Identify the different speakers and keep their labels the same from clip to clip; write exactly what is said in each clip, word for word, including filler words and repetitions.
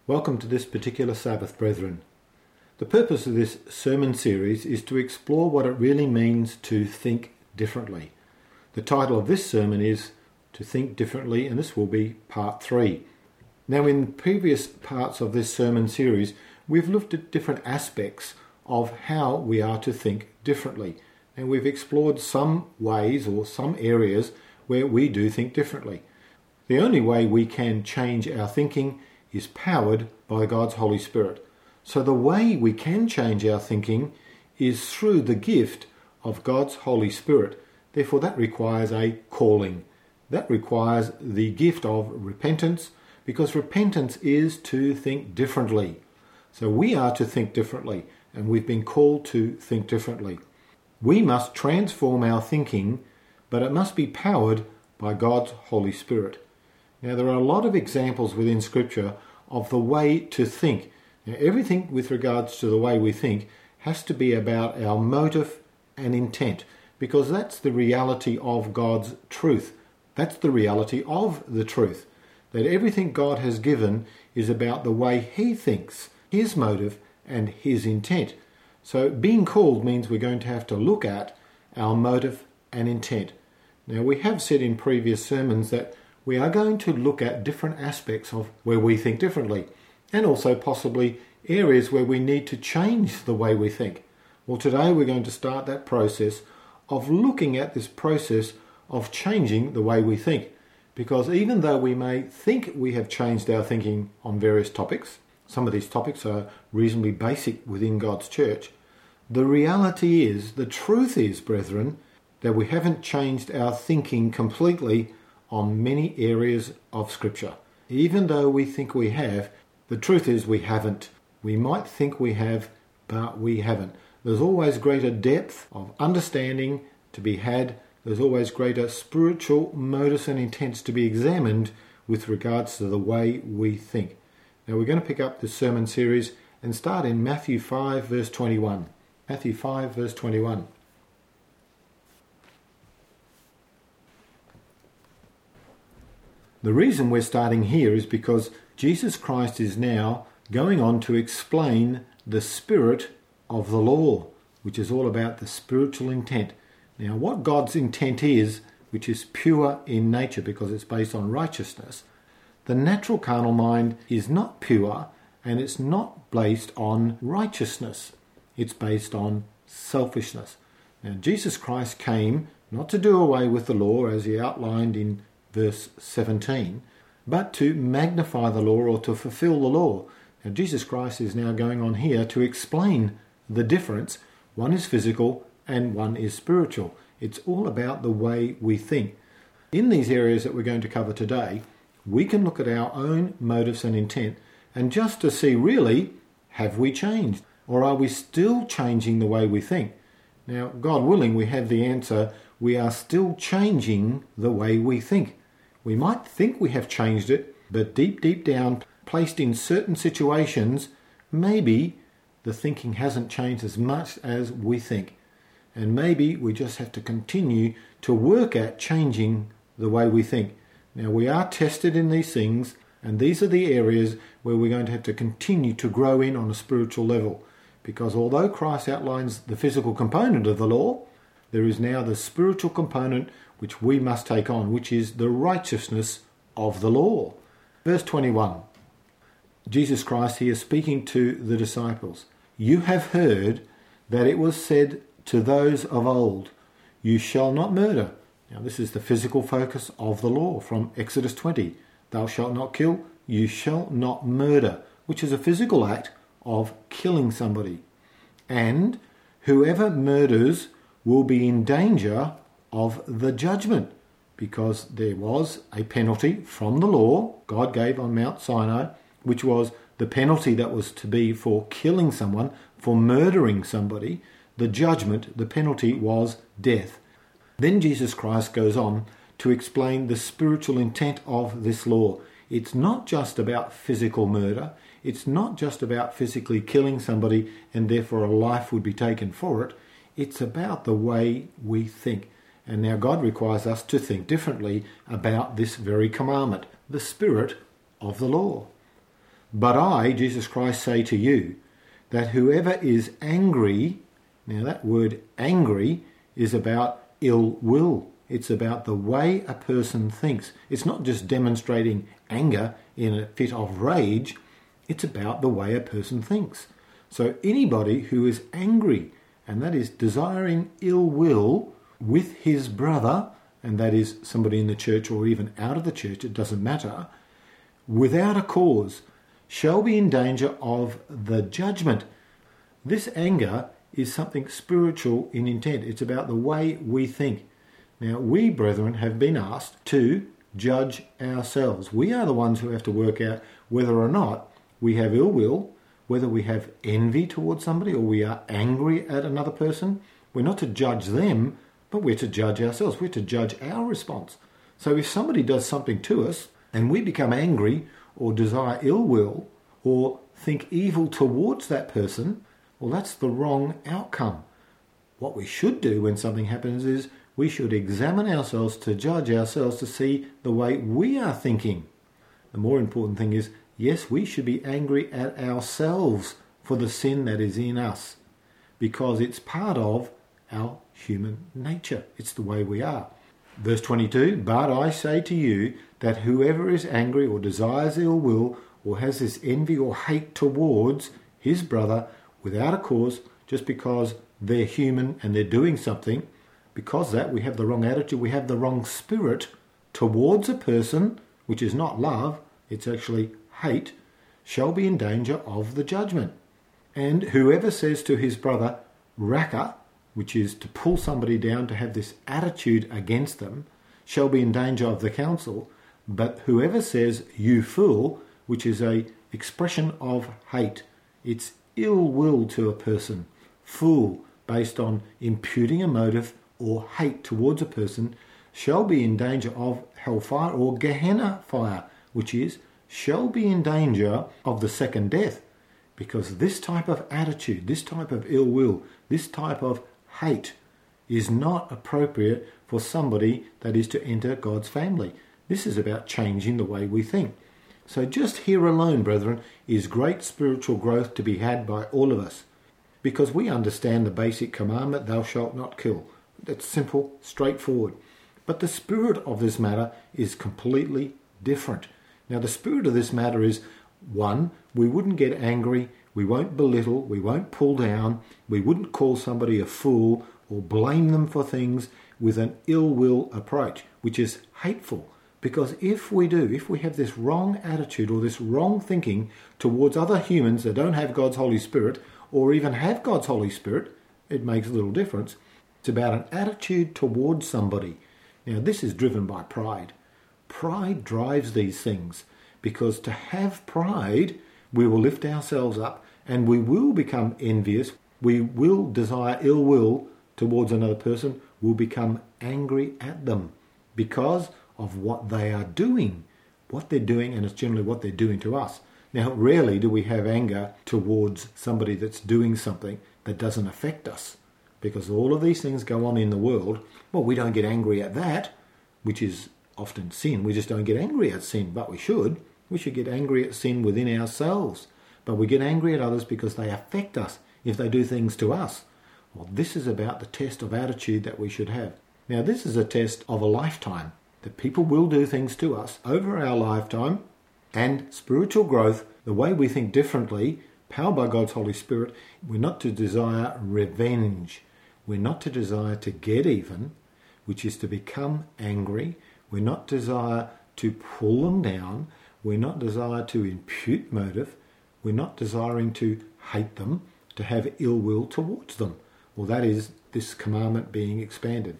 Speaker 1: Welcome to this particular Sabbath, brethren. The purpose of this sermon series is to explore what it really means to think differently. The title of this sermon is To Think Differently, and this will be part three. Now, in previous parts of this sermon series, we've looked at different aspects of how we are to think differently, and we've explored some ways or some areas where we do think differently. The only way we can change our thinking is powered by God's Holy Spirit. So the way we can change our thinking is through the gift of God's Holy Spirit. Therefore, that requires a calling. That requires the gift of repentance, because repentance is to think differently. So we are to think differently, and we've been called to think differently. We must transform our thinking, but it must be powered by God's Holy Spirit. Now, there are a lot of examples within Scripture of the way to think. Now, everything with regards to the way we think has to be about our motive and intent, because that's the reality of God's truth. That's the reality of the truth, that everything God has given is about the way He thinks, His motive and His intent. So being called means we're going to have to look at our motive and intent. Now, we have said in previous sermons that we are going to look at different aspects of where we think differently, and also possibly areas where we need to change the way we think. Well, today we're going to start that process of looking at this process of changing the way we think. Because even though we may think we have changed our thinking on various topics, some of these topics are reasonably basic within God's church, the reality is, the truth is, brethren, that we haven't changed our thinking completely on many areas of Scripture. Even though we think we have, the truth is we haven't. We might think we have, but we haven't. There's always greater depth of understanding to be had. There's always greater spiritual motives and intents to be examined with regards to the way we think. Now, we're going to pick up this sermon series and start in Matthew five, verse twenty-one. Matthew five, verse twenty-one. The reason we're starting here is because Jesus Christ is now going on to explain the spirit of the law, which is all about the spiritual intent. Now, what God's intent is, which is pure in nature because it's based on righteousness, the natural carnal mind is not pure, and it's not based on righteousness. It's based on selfishness. Now, Jesus Christ came not to do away with the law as he outlined in verse seventeen, but to magnify the law or to fulfill the law. Now, Jesus Christ is now going on here to explain the difference. One is physical and one is spiritual. It's all about the way we think. In these areas that we're going to cover today, we can look at our own motives and intent and just to see, really, have we changed? Or are we still changing the way we think? Now, God willing, we have the answer. We are still changing the way we think. We might think we have changed it, but deep, deep down, placed in certain situations, maybe the thinking hasn't changed as much as we think. And maybe we just have to continue to work at changing the way we think. Now, we are tested in these things, and these are the areas where we're going to have to continue to grow in on a spiritual level. Because although Christ outlines the physical component of the law, there is now the spiritual component which we must take on, which is the righteousness of the law. Verse twenty-one. Jesus Christ here speaking to the disciples. You have heard that it was said to those of old, you shall not murder. Now, this is the physical focus of the law from Exodus twenty. Thou shalt not kill, you shall not murder, which is a physical act of killing somebody. And whoever murders will be in danger of the judgment, because there was a penalty from the law God gave on Mount Sinai, which was the penalty that was to be for killing someone, for murdering somebody. The judgment, the penalty was death. Then Jesus Christ goes on to explain the spiritual intent of this law. It's not just about physical murder. It's not just about physically killing somebody and therefore a life would be taken for it. It's about the way we think. And now God requires us to think differently about this very commandment, the spirit of the law. But I, Jesus Christ, say to you, that whoever is angry, now that word angry is about ill will. It's about the way a person thinks. It's not just demonstrating anger in a fit of rage. It's about the way a person thinks. So anybody who is angry, and that is desiring ill will with his brother, and that is somebody in the church or even out of the church, it doesn't matter, without a cause, shall be in danger of the judgment. This anger is something spiritual in intent. It's about the way we think. Now, we, brethren, have been asked to judge ourselves. We are the ones who have to work out whether or not we have ill will, whether we have envy towards somebody, or we are angry at another person. We're not to judge them, but we're to judge ourselves. We're to judge our response. So if somebody does something to us and we become angry or desire ill will or think evil towards that person, well, that's the wrong outcome. What we should do when something happens is we should examine ourselves to judge ourselves to see the way we are thinking. The more important thing is, yes, we should be angry at ourselves for the sin that is in us, because it's part of our human nature. It's the way we are. Verse twenty-two, but I say to you that whoever is angry or desires ill will or has this envy or hate towards his brother without a cause, just because they're human and they're doing something, because of that we have the wrong attitude, we have the wrong spirit towards a person, which is not love, it's actually hate, shall be in danger of the judgment. And whoever says to his brother, Raka, which is to pull somebody down, to have this attitude against them, shall be in danger of the council. But whoever says, you fool, which is a expression of hate, it's ill will to a person, fool, based on imputing a motive or hate towards a person, shall be in danger of hellfire or Gehenna fire, which is, shall be in danger of the second death. Because this type of attitude, this type of ill will, this type of hate is not appropriate for somebody that is to enter God's family. This is about changing the way we think. So just here alone, brethren, is great spiritual growth to be had by all of us, because we understand the basic commandment, thou shalt not kill. That's simple, straightforward. But the spirit of this matter is completely different. Now, the spirit of this matter is, one, we wouldn't get angry, we won't belittle, we won't pull down, we wouldn't call somebody a fool or blame them for things with an ill will approach, which is hateful. Because if we do, if we have this wrong attitude or this wrong thinking towards other humans that don't have God's Holy Spirit or even have God's Holy Spirit, it makes a little difference. It's about an attitude towards somebody. Now, this is driven by pride. Pride drives these things, because to have pride, we will lift ourselves up and we will become envious. We will desire ill will towards another person. We'll become angry at them because of what they are doing, what they're doing, and it's generally what they're doing to us. Now, rarely do we have anger towards somebody that's doing something that doesn't affect us, because all of these things go on in the world. Well, we don't get angry at that, which is often sin. We just don't get angry at sin, but we should. We should get angry at sin within ourselves, but we get angry at others because they affect us if they do things to us. Well, this is about the test of attitude that we should have. Now, this is a test of a lifetime, that people will do things to us over our lifetime, and spiritual growth, the way we think differently, powered by God's Holy Spirit. We're not to desire revenge. We're not to desire to get even, which is to become angry. We're not desire to pull them down. We're not desire to impute motive. We're not desiring to hate them, to have ill will towards them. Well, that is this commandment being expanded.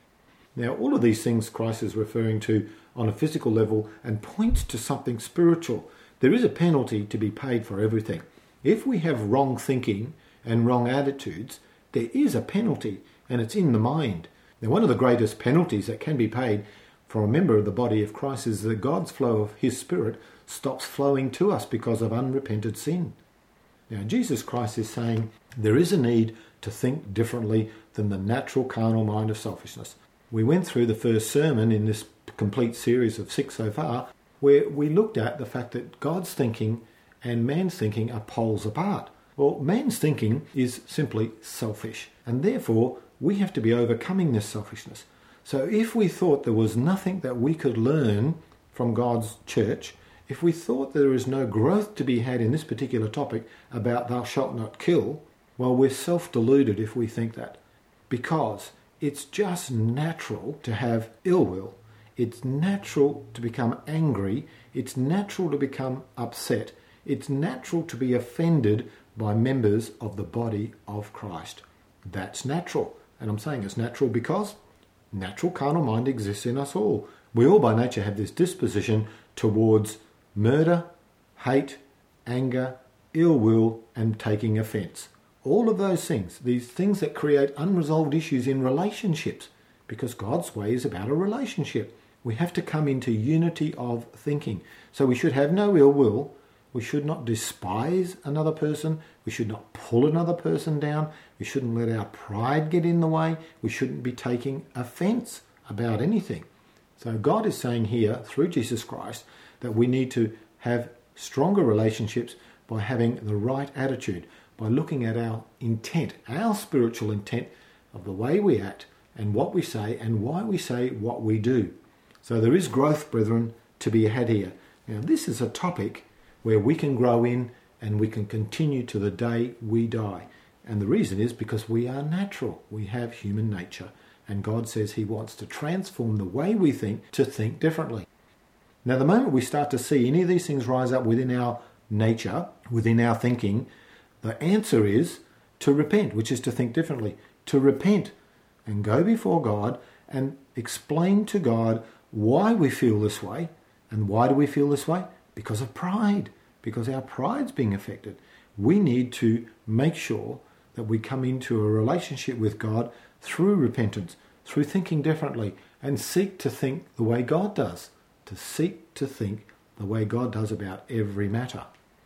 Speaker 1: Now, all of these things Christ is referring to on a physical level and points to something spiritual. There is a penalty to be paid for everything. If we have wrong thinking and wrong attitudes, there is a penalty, and it's in the mind. Now, one of the greatest penalties that can be paid for a member of the body of Christ is that God's flow of his Spirit stops flowing to us because of unrepented sin. Now, Jesus Christ is saying there is a need to think differently than the natural carnal mind of selfishness. We went through the first sermon in this complete series of six so far, where we looked at the fact that God's thinking and man's thinking are poles apart. Well, man's thinking is simply selfish, and therefore we have to be overcoming this selfishness. So if we thought there was nothing that we could learn from God's church, if we thought there is no growth to be had in this particular topic about thou shalt not kill, well, we're self-deluded if we think that, because it's just natural to have ill will. It's natural to become angry. It's natural to become upset. It's natural to be offended by members of the body of Christ. That's natural. And I'm saying it's natural because natural carnal mind exists in us all. We all by nature have this disposition towards murder, hate, anger, ill will, and taking offence. All of those things, these things that create unresolved issues in relationships, because God's way is about a relationship. We have to come into unity of thinking. So we should have no ill will. We should not despise another person. We should not pull another person down. We shouldn't let our pride get in the way. We shouldn't be taking offence about anything. So God is saying here, through Jesus Christ, that we need to have stronger relationships by having the right attitude, by looking at our intent, our spiritual intent of the way we act and what we say and why we say what we do. So there is growth, brethren, to be had here. Now, this is a topic where we can grow in and we can continue to the day we die. And the reason is because we are natural. We have human nature. And God says he wants to transform the way we think to think differently. Now, the moment we start to see any of these things rise up within our nature, within our thinking, the answer is to repent, which is to think differently. To repent and go before God and explain to God why we feel this way. And why do we feel this way? Because of pride, because our pride's being affected. We need to make sure that we come into a relationship with God through repentance, through thinking differently, and seek to think the way God does, to seek to think the way God does about every matter.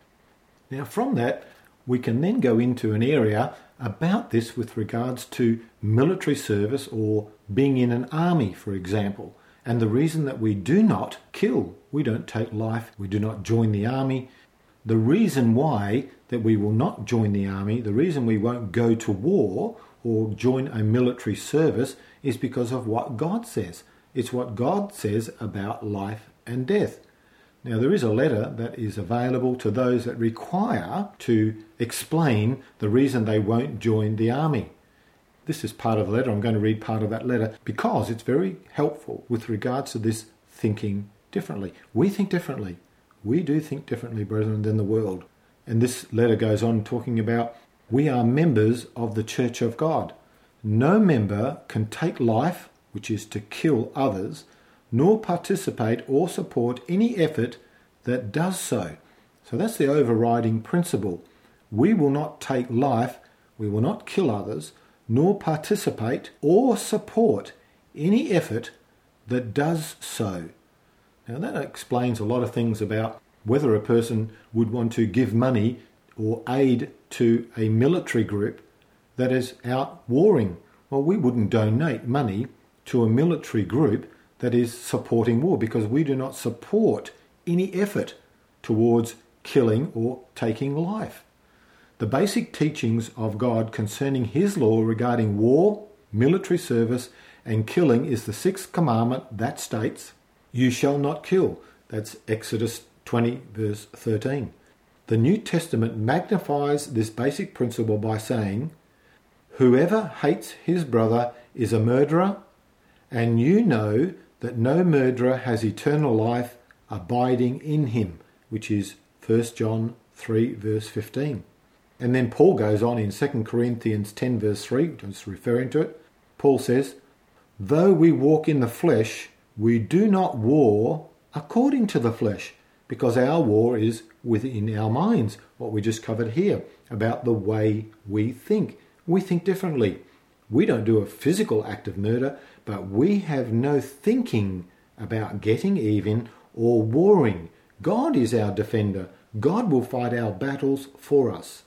Speaker 1: Now, from that, we can then go into an area about this with regards to military service or being in an army, for example. And the reason that we do not kill, we don't take life, we do not join the army. The reason why that we will not join the army, the reason we won't go to war or join a military service is because of what God says. It's what God says about life and death. Now, there is a letter that is available to those that require to explain the reason they won't join the army. This is part of the letter. I'm going to read part of that letter because it's very helpful with regards to this thinking differently. We think differently. We do think differently, brethren, than the world. And this letter goes on talking about we are members of the Church of God. No member can take life, which is to kill others, nor participate or support any effort that does so. So that's the overriding principle. We will not take life, we will not kill others, nor participate or support any effort that does so. Now that explains a lot of things about whether a person would want to give money or aid to a military group that is out warring. Well, we wouldn't donate money to a military group that is supporting war because we do not support any effort towards killing or taking life. The basic teachings of God concerning his law regarding war, military service, and killing is the sixth commandment that states, "You shall not kill." That's Exodus twenty, verse thirteen. The New Testament magnifies this basic principle by saying, "Whoever hates his brother is a murderer, and you know that no murderer has eternal life abiding in him," which is First John three, verse fifteen. And then Paul goes on in Second Corinthians ten, verse three, just referring to it. Paul says, "Though we walk in the flesh, we do not war according to the flesh," because our war is within our minds, what we just covered here, about the way we think. We think differently. We don't do a physical act of murder, but we have no thinking about getting even or warring. God is our defender. God will fight our battles for us.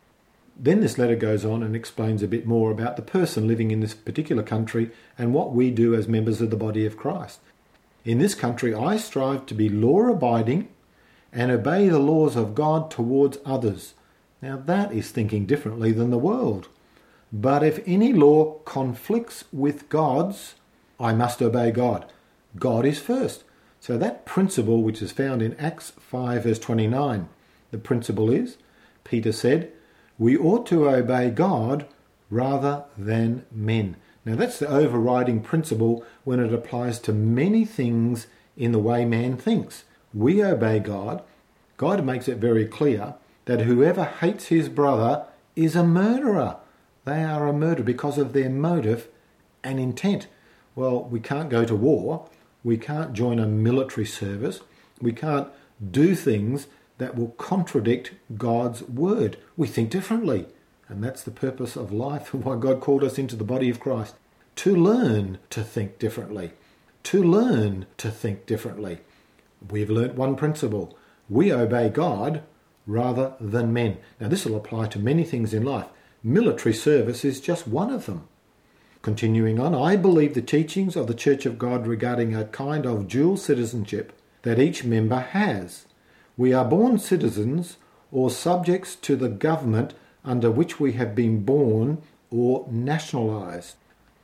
Speaker 1: Then this letter goes on and explains a bit more about the person living in this particular country and what we do as members of the body of Christ. In this country, I strive to be law-abiding and obey the laws of God towards others. Now that is thinking differently than the world. But if any law conflicts with God's, I must obey God. God is first. So that principle, which is found in Acts five verse twenty-nine, the principle is, Peter said, we ought to obey God rather than men. Now that's the overriding principle when it applies to many things in the way man thinks. We obey God. God makes it very clear that whoever hates his brother is a murderer. They are a murderer because of their motive and intent. Well, we can't go to war. We can't join a military service. We can't do things that will contradict God's word. We think differently. And that's the purpose of life and why God called us into the body of Christ. To learn to think differently. To learn to think differently. We've learnt one principle. We obey God rather than men. Now this will apply to many things in life. Military service is just one of them. Continuing on, I believe the teachings of the Church of God regarding a kind of dual citizenship that each member has. We are born citizens or subjects to the government under which we have been born or nationalised.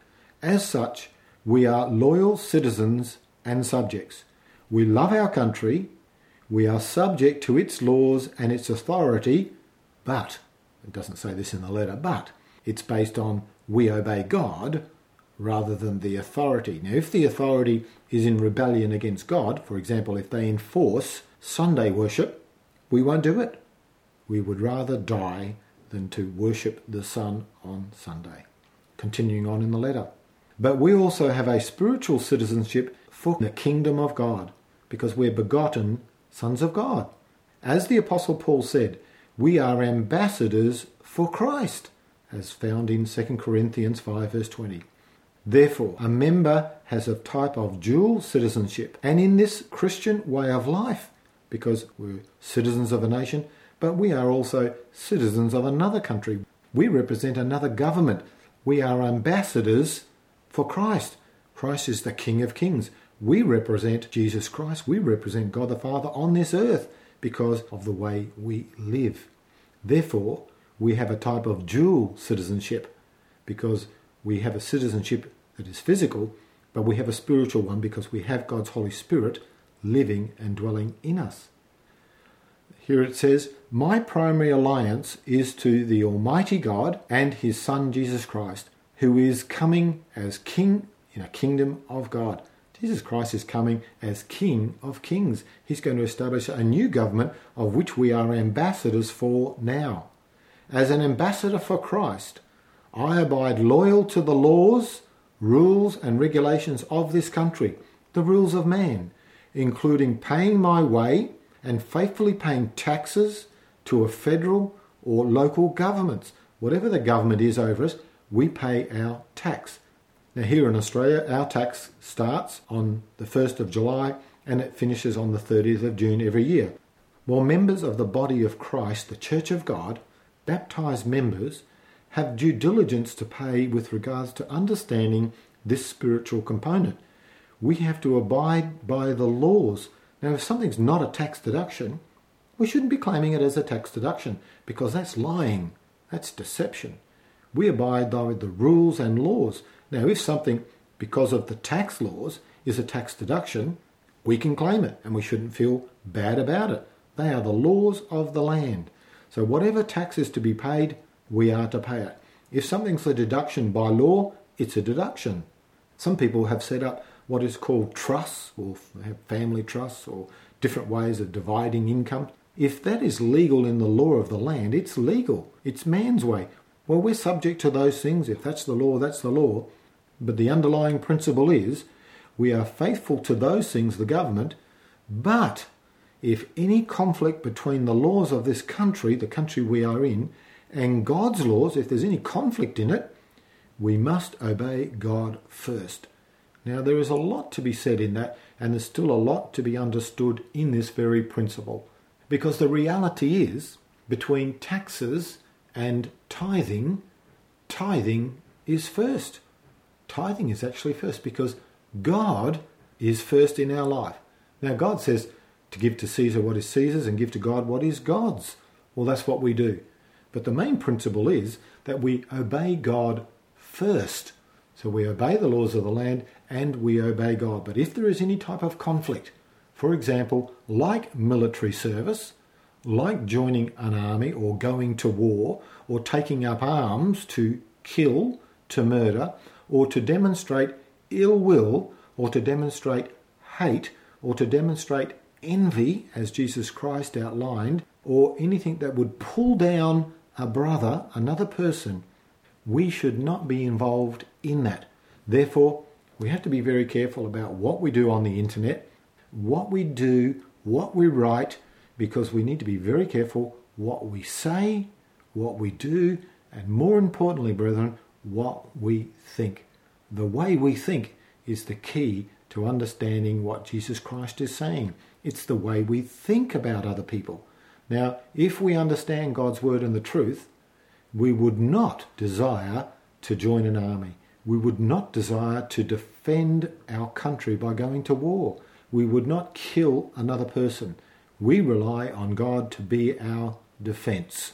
Speaker 1: As such, we are loyal citizens and subjects. We love our country, we are subject to its laws and its authority, but, it doesn't say this in the letter, but it's based on we obey God rather than the authority. Now, if the authority is in rebellion against God, for example, if they enforce Sunday worship, we won't do it. We would rather die than to worship the sun on Sunday. Continuing on in the letter. But we also have a spiritual citizenship for the kingdom of God, because we're begotten sons of God. As the Apostle Paul said, we are ambassadors for Christ, as found in Second Corinthians five verse twenty. Therefore, a member has a type of dual citizenship, and in this Christian way of life, because we're citizens of a nation, but we are also citizens of another country. We represent another government. We are ambassadors for Christ. Christ is the King of Kings. We represent Jesus Christ. We represent God the Father on this earth because of the way we live. Therefore, we have a type of dual citizenship because we have a citizenship that is physical, but we have a spiritual one because we have God's Holy Spirit living and dwelling in us. Here it says, my primary alliance is to the Almighty God and his Son Jesus Christ, who is coming as King in a kingdom of God. Jesus Christ is coming as King of Kings. He's going to establish a new government of which we are ambassadors for now. As an ambassador for Christ, I abide loyal to the laws, rules and regulations of this country, the rules of man, including paying my way and faithfully paying taxes to a federal or local governments. Whatever the government is over us, we pay our tax. Now here in Australia, our tax starts on the first of July and it finishes on the thirtieth of June every year. While members of the body of Christ, the Church of God, baptised members, have due diligence to pay with regards to understanding this spiritual component. We have to abide by the laws. Now, if something's not a tax deduction, we shouldn't be claiming it as a tax deduction because that's lying. That's deception. We abide by the rules and laws. Now, if something, because of the tax laws, is a tax deduction, we can claim it and we shouldn't feel bad about it. They are the laws of the land. So whatever tax is to be paid, we are to pay it. If something's a deduction by law, it's a deduction. Some people have set up what is called trusts, or have family trusts, or different ways of dividing income. If that is legal in the law of the land, it's legal. It's man's way. Well, we're subject to those things. If that's the law, that's the law. But the underlying principle is we are faithful to those things, the government, but if any conflict between the laws of this country, the country we are in, and God's laws, if there's any conflict in it, we must obey God first. Now, there is a lot to be said in that, and there's still a lot to be understood in this very principle. Because the reality is, between taxes and tithing, tithing is first. Tithing is actually first because God is first in our life. Now, God says, to give to Caesar what is Caesar's and give to God what is God's. Well, that's what we do. But the main principle is that we obey God first. So we obey the laws of the land and we obey God. But if there is any type of conflict, for example, like military service, like joining an army or going to war or taking up arms to kill, to murder, or to demonstrate ill will, or to demonstrate hate, or to demonstrate envy, as Jesus Christ outlined, or anything that would pull down a brother, another person, we should not be involved in that. Therefore, we have to be very careful about what we do on the internet, what we do, what we write, because we need to be very careful what we say, what we do, and more importantly, brethren, what we think. The way we think is the key to understanding what Jesus Christ is saying. It's the way we think about other people. Now, if we understand God's word and the truth, we would not desire to join an army. We would not desire to defend our country by going to war. We would not kill another person. We rely on God to be our defence.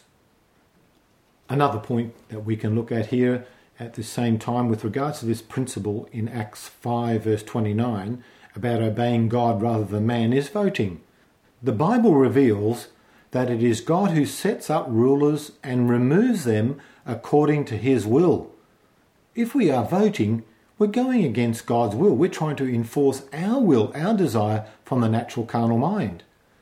Speaker 1: Another point that we can look at here at the same time with regards to this principle in Acts five verse twenty-nine about obeying God rather than man is voting. The Bible reveals that it is God who sets up rulers and removes them according to his will. If we are voting, we're going against God's will. We're trying to enforce our will, our desire from the natural carnal mind.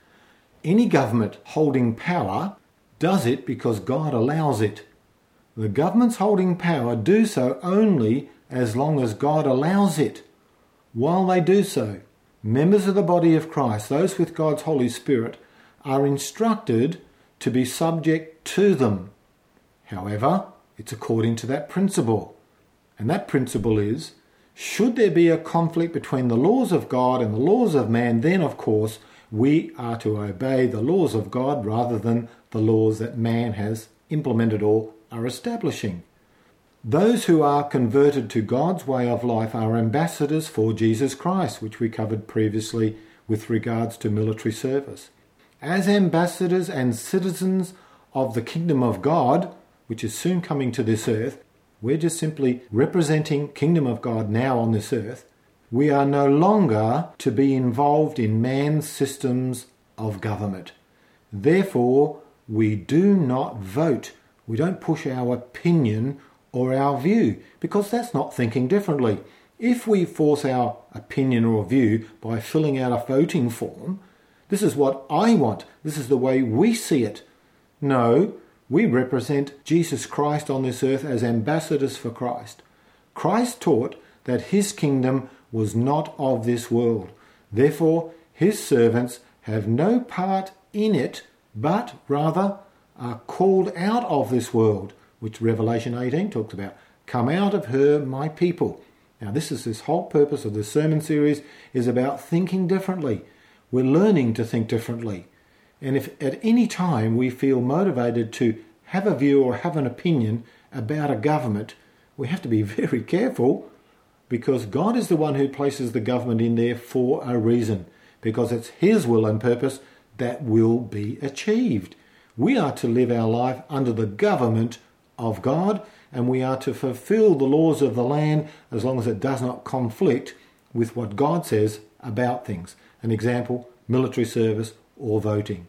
Speaker 1: Any government holding power does it because God allows it. The governments holding power do so only as long as God allows it. While they do so, members of the body of Christ, those with God's Holy Spirit, are instructed to be subject to them. However, it's according to that principle. And that principle is, should there be a conflict between the laws of God and the laws of man, then of course we are to obey the laws of God rather than the laws that man has implemented or are establishing. Those who are converted to God's way of life are ambassadors for Jesus Christ, which we covered previously with regards to military service. As ambassadors and citizens of the kingdom of God, which is soon coming to this earth, we're just simply representing kingdom of God now on this earth. We are no longer to be involved in man's systems of government. Therefore, we do not vote. We don't push our opinion or our view, because that's not thinking differently. If we force our opinion or view by filling out a voting form, this is what I want, this is the way we see it. No, we represent Jesus Christ on this earth as ambassadors for Christ. Christ taught that his kingdom was not of this world. Therefore, his servants have no part in it, but rather are called out of this world, which Revelation eighteen talks about. Come out of her, my people. Now, this is this whole purpose of this sermon series, is about thinking differently. We're learning to think differently. And if at any time we feel motivated to have a view or have an opinion about a government, we have to be very careful, because God is the one who places the government in there for a reason, because it's his will and purpose that will be achieved. We are to live our life under the government of God, and we are to fulfill the laws of the land as long as it does not conflict with what God says about things. An example, military service or voting.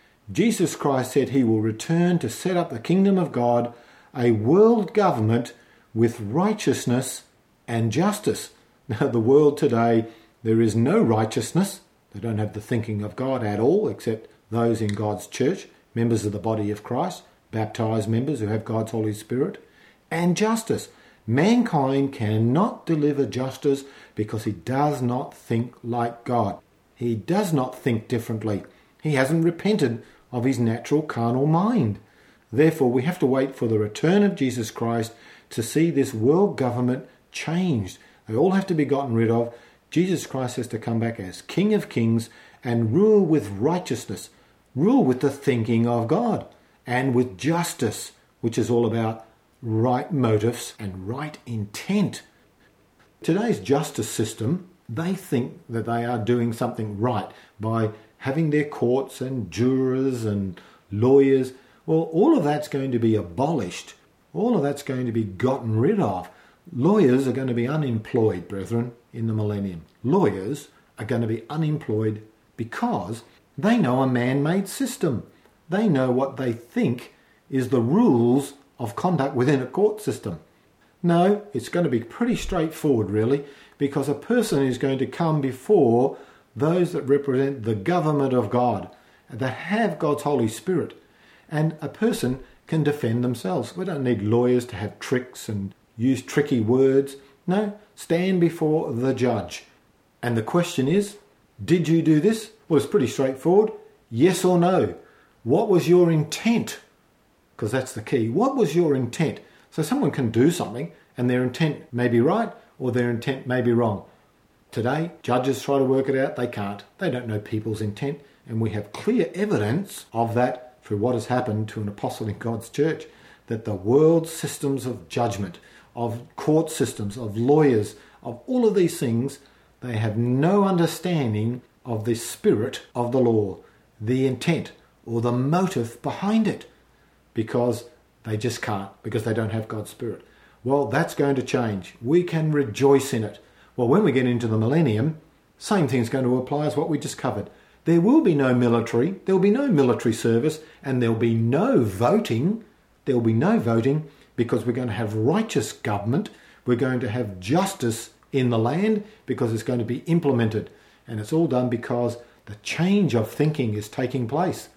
Speaker 1: Jesus Christ said he will return to set up the kingdom of God, a world government with righteousness and justice. Now, the world today, there is no righteousness. They don't have the thinking of God at all, except those in God's church, members of the body of Christ, baptized members who have God's Holy Spirit, and justice. Mankind cannot deliver justice because he does not think like God. He does not think differently. He hasn't repented of his natural carnal mind. Therefore, we have to wait for the return of Jesus Christ to see this world government changed. They all have to be gotten rid of. Jesus Christ has to come back as King of Kings and rule with righteousness, rule with the thinking of God, and with justice, which is all about right motives and right intent. Today's justice system, they think that they are doing something right by having their courts and jurors and lawyers. Well, all of that's going to be abolished. All of that's going to be gotten rid of. Lawyers are going to be unemployed, brethren, in the millennium. Lawyers are going to be unemployed because they know a man-made system. They know what they think is the rules of conduct within a court system. No, it's going to be pretty straightforward, really, because a person is going to come before those that represent the government of God, that have God's Holy Spirit, and a person can defend themselves. We don't need lawyers to have tricks and use tricky words. No, stand before the judge. And the question is, did you do this? Well, it's pretty straightforward. Yes or no. What was your intent? Because that's the key. What was your intent? So someone can do something and their intent may be right or their intent may be wrong. Today, judges try to work it out. They can't. They don't know people's intent. And we have clear evidence of that through what has happened to an apostle in God's church, that the world systems of judgment, of court systems, of lawyers, of all of these things, they have no understanding of the spirit of the law, the intent or the motive behind it, because they just can't, because they don't have God's Spirit. Well, that's going to change. We can rejoice in it. Well, when we get into the millennium, same thing's going to apply as what we just covered. There will be no military, there will be no military service, and there will be no voting. There will be no voting because we're going to have righteous government. We're going to have justice in the land because it's going to be implemented. And it's all done because the change of thinking is taking place.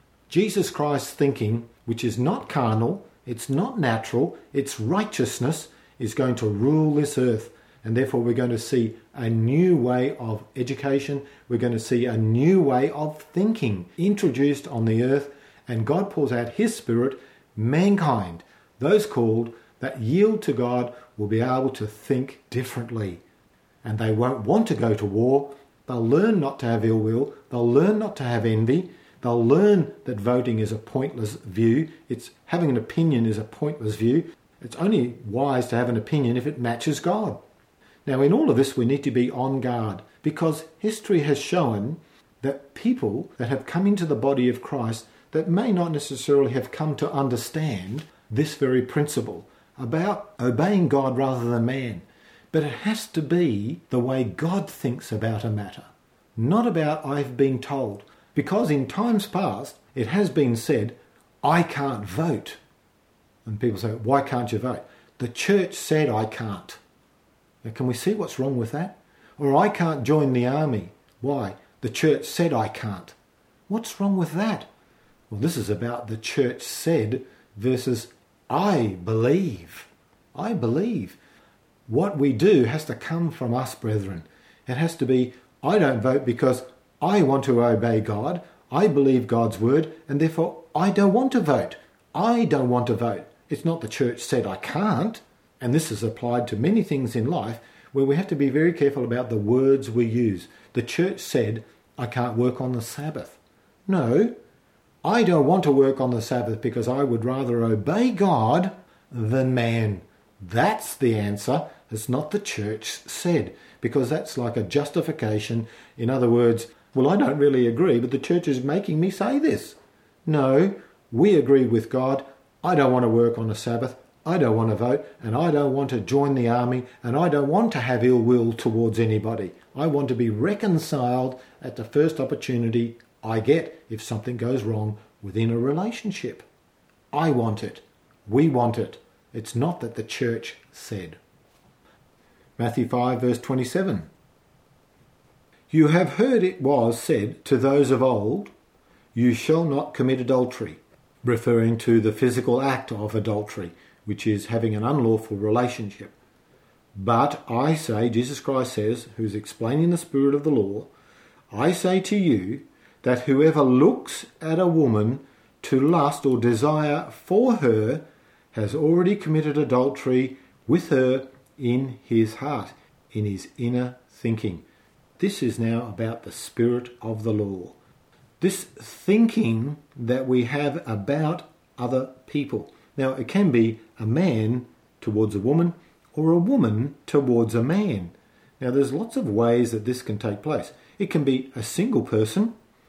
Speaker 1: Jesus Christ's thinking, which is not carnal, it's not natural, it's righteousness, is going to rule this earth. And therefore we're going to see a new way of education. We're going to see a new way of thinking introduced on the earth. And God pours out his Spirit. Mankind, those called that yield to God, will be able to think differently. And they won't want to go to war. They'll learn not to have ill will. They'll learn not to have envy. They'll learn that voting is a pointless view. It's having an opinion is a pointless view. It's only wise to have an opinion if it matches God. Now, in all of this, we need to be on guard, because history has shown that people that have come into the body of Christ that may not necessarily have come to understand this very principle about obeying God rather than man. But it has to be the way God thinks about a matter, not about I've been told. Because in times past, it has been said, I can't vote. And people say, why can't you vote? The church said I can't. Now, can we see what's wrong with that? Or I can't join the army. Why? The church said I can't. What's wrong with that? Well, this is about the church said versus I believe. I believe. What we do has to come from us, brethren. It has to be, I don't vote because I want to obey God. I believe God's word, and therefore I don't want to vote. I don't want to vote. It's not the church said I can't. And this is applied to many things in life where we have to be very careful about the words we use. The church said, I can't work on the Sabbath. No, I don't want to work on the Sabbath because I would rather obey God than man. That's the answer. It's not the church said, because that's like a justification. In other words, well, I don't really agree, but the church is making me say this. No, we agree with God. I don't want to work on a Sabbath. I don't want to vote, and I don't want to join the army, and I don't want to have ill will towards anybody. I want to be reconciled at the first opportunity I get if something goes wrong within a relationship. I want it. We want it. It's not that the church said. Matthew five verse twenty-seven. You have heard it was said to those of old, you shall not commit adultery, referring to the physical act of adultery, which is having an unlawful relationship. But I say, Jesus Christ says, who's explaining the spirit of the law, I say to you that whoever looks at a woman to lust or desire for her has already committed adultery with her in his heart, in his inner thinking. This is now about the spirit of the law. This thinking that we have about other people. Now, it can be a man towards a woman or a woman towards a man. Now, there's lots of ways that this can take place. It can be a single person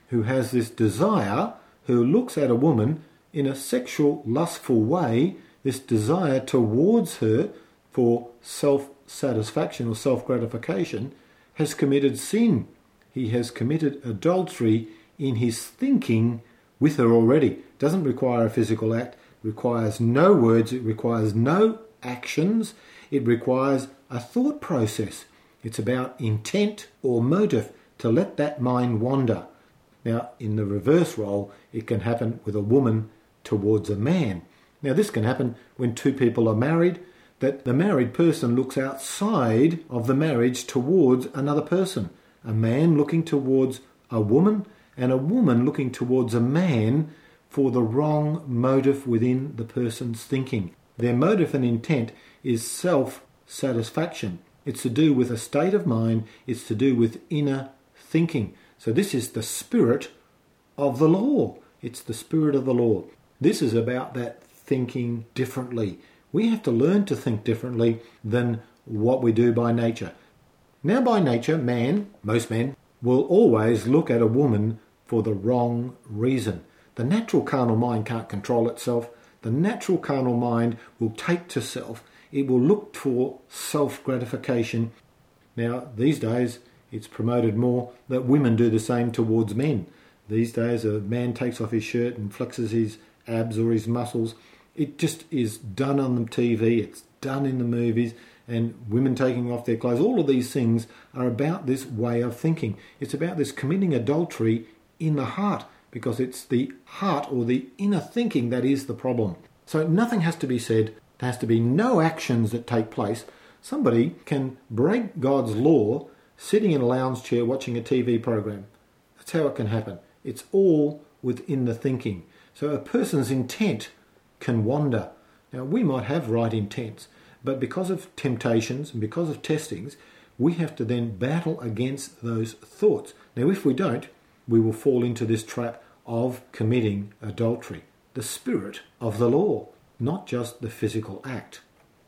Speaker 1: who has this desire, who looks at a woman in a sexual, lustful way, this desire towards her for self-satisfaction or self-gratification, has committed sin. He has committed adultery in his thinking with her already. It doesn't require a physical act, it requires no words, it requires no actions, it requires a thought process. It's about intent or motive to let that mind wander. Now, in the reverse role, it can happen with a woman towards a man. Now, this can happen when two people are married, that the married person looks outside of the marriage towards another person. A man looking towards a woman and a woman looking towards a man for the wrong motive within the person's thinking. Their motive and intent is self-satisfaction. It's to do with a state of mind. It's to do with inner thinking. So this is the spirit of the law. It's the spirit of the law. This is about that thinking differently. We have to learn to think differently than what we do by nature. Now, by nature, man, most men, will always look at a woman for the wrong reason. The natural carnal mind can't control itself. The natural carnal mind will take to self. It will look for self-gratification. Now, these days, it's promoted more that women do the same towards men. These days, a man takes off his shirt and flexes his abs or his muscles. It just is done on the T V. It's done in the movies. And women taking off their clothes. All of these things are about this way of thinking. It's about this committing adultery in the heart, because it's the heart or the inner thinking that is the problem. So nothing has to be said. There has to be no actions that take place. Somebody can break God's law sitting in a lounge chair watching a T V program. That's how it can happen. It's all within the thinking. So a person's intent can wander. Now, we might have right intents, but because of temptations and because of testings, we have to then battle against those thoughts. Now, if we don't, we will fall into this trap of committing adultery. The spirit of the law, not just the physical act.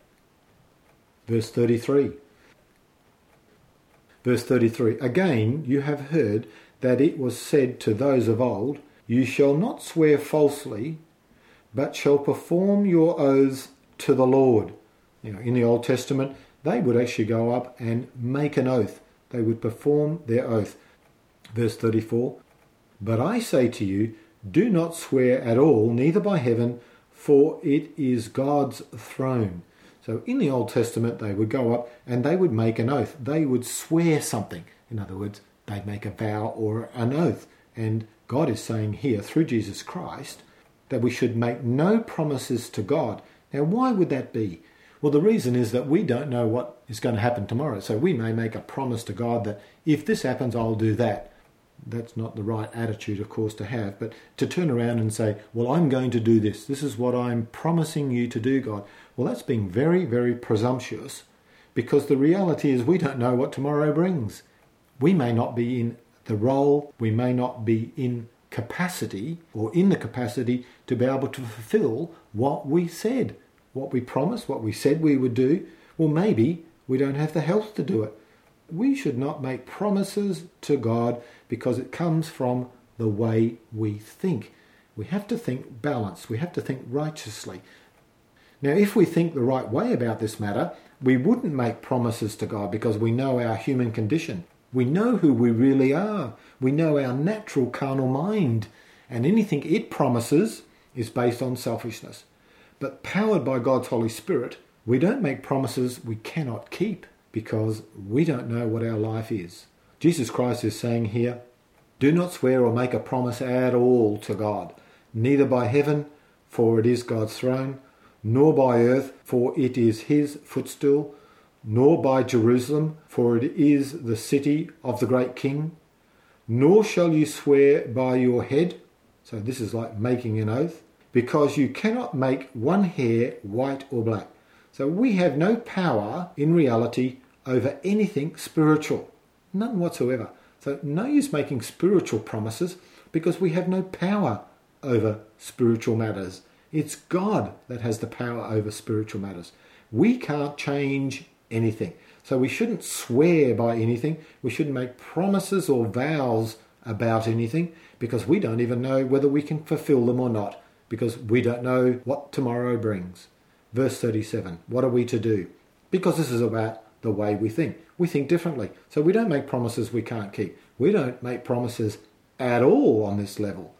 Speaker 1: Verse thirty-three. Verse thirty-three. Again, you have heard that it was said to those of old, you shall not swear falsely, but shall perform your oaths to the Lord. You know, in the Old Testament, they would actually go up and make an oath. They would perform their oath. Verse thirty-four. But I say to you, do not swear at all, neither by heaven, for it is God's throne. So in the Old Testament, they would go up and they would make an oath. They would swear something. In other words, they'd make a vow or an oath. And God is saying here, through Jesus Christ, that we should make no promises to God. Now, why would that be? Well, the reason is that we don't know what is going to happen tomorrow. So we may make a promise to God that if this happens, I'll do that. That's not the right attitude, of course, to have. But to turn around and say, well, I'm going to do this. This is what I'm promising you to do, God. Well, that's being very, very presumptuous, because the reality is we don't know what tomorrow brings. We may not be in the role, we may not be in capacity or in the capacity to be able to fulfill what we said, what we promised, what we said we would do. Well, maybe we don't have the health to do it. We should not make promises to God because it comes from the way we think. We have to think balanced. We have to think righteously. Now, if we think the right way about this matter, we wouldn't make promises to God because we know our human condition. We know who we really are. We know our natural carnal mind. And anything it promises is based on selfishness. But powered by God's Holy Spirit, we don't make promises we cannot keep because we don't know what our life is. Jesus Christ is saying here, do not swear or make a promise at all to God, neither by heaven, for it is God's throne, nor by earth, for it is his footstool, nor by Jerusalem, for it is the city of the great King, nor shall you swear by your head, so this is like making an oath, because you cannot make one hair white or black. So we have no power in reality over anything spiritual, none whatsoever. So no use making spiritual promises because we have no power over spiritual matters. It's God that has the power over spiritual matters. We can't change anything. So we shouldn't swear by anything. We shouldn't make promises or vows about anything because we don't even know whether we can fulfill them or not, because we don't know what tomorrow brings. Verse thirty-seven, what are we to do? Because this is about the way we think. We think differently. So we don't make promises we can't keep. We don't make promises at all on this level.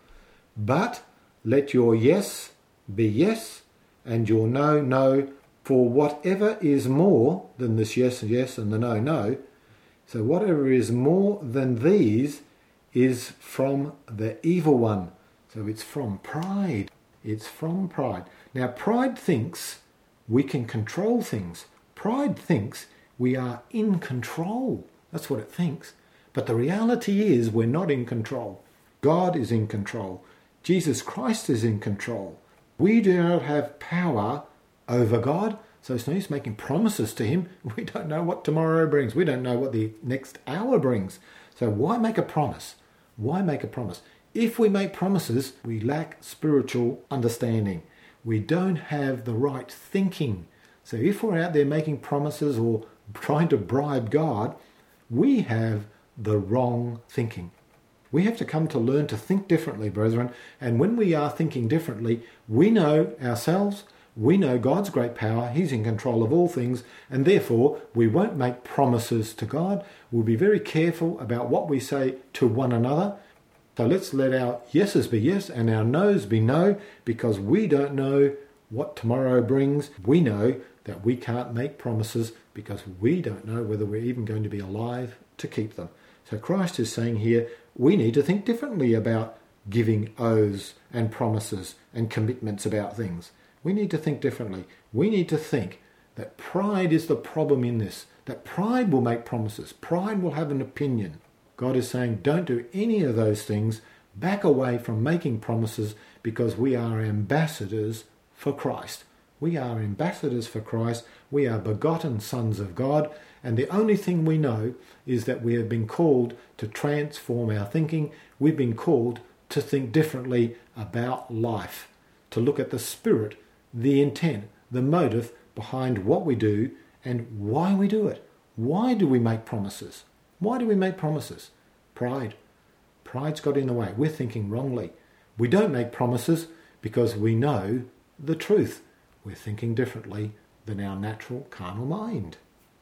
Speaker 1: But let your yes be yes and your no, no, for whatever is more than this yes, yes and the no, no. So whatever is more than these is from the evil one. So it's from pride. It's from pride. Now pride thinks we can control things. Pride thinks we are in control. That's what it thinks. But the reality is we're not in control. God is in control. Jesus Christ is in control. We do not have power over God. So it's no use making promises to him. We don't know what tomorrow brings. We don't know what the next hour brings. So why make a promise? Why make a promise? If we make promises, we lack spiritual understanding. We don't have the right thinking. So if we're out there making promises or trying to bribe God, we have the wrong thinking. We have to come to learn to think differently, brethren. And when we are thinking differently, we know ourselves, we know God's great power, he's in control of all things, and therefore we won't make promises to God. We'll be very careful about what we say to one another. So let's let our yeses be yes and our noes be no, because we don't know what tomorrow brings. We know that we can't make promises because we don't know whether we're even going to be alive to keep them. So Christ is saying here, we need to think differently about giving oaths and promises and commitments about things. We need to think differently. We need to think that pride is the problem in this, that pride will make promises. Pride will have an opinion. God is saying, don't do any of those things. Back away from making promises, because we are ambassadors for Christ. We are ambassadors for Christ. We are begotten sons of God. And the only thing we know is that we have been called to transform our thinking. We've been called to think differently about life, to look at the spirit, the intent, the motive behind what we do and why we do it. Why do we make promises? Why do we make promises? Pride. Pride's got in the way. We're thinking wrongly. We don't make promises because we know the truth. We're thinking differently than our natural carnal mind.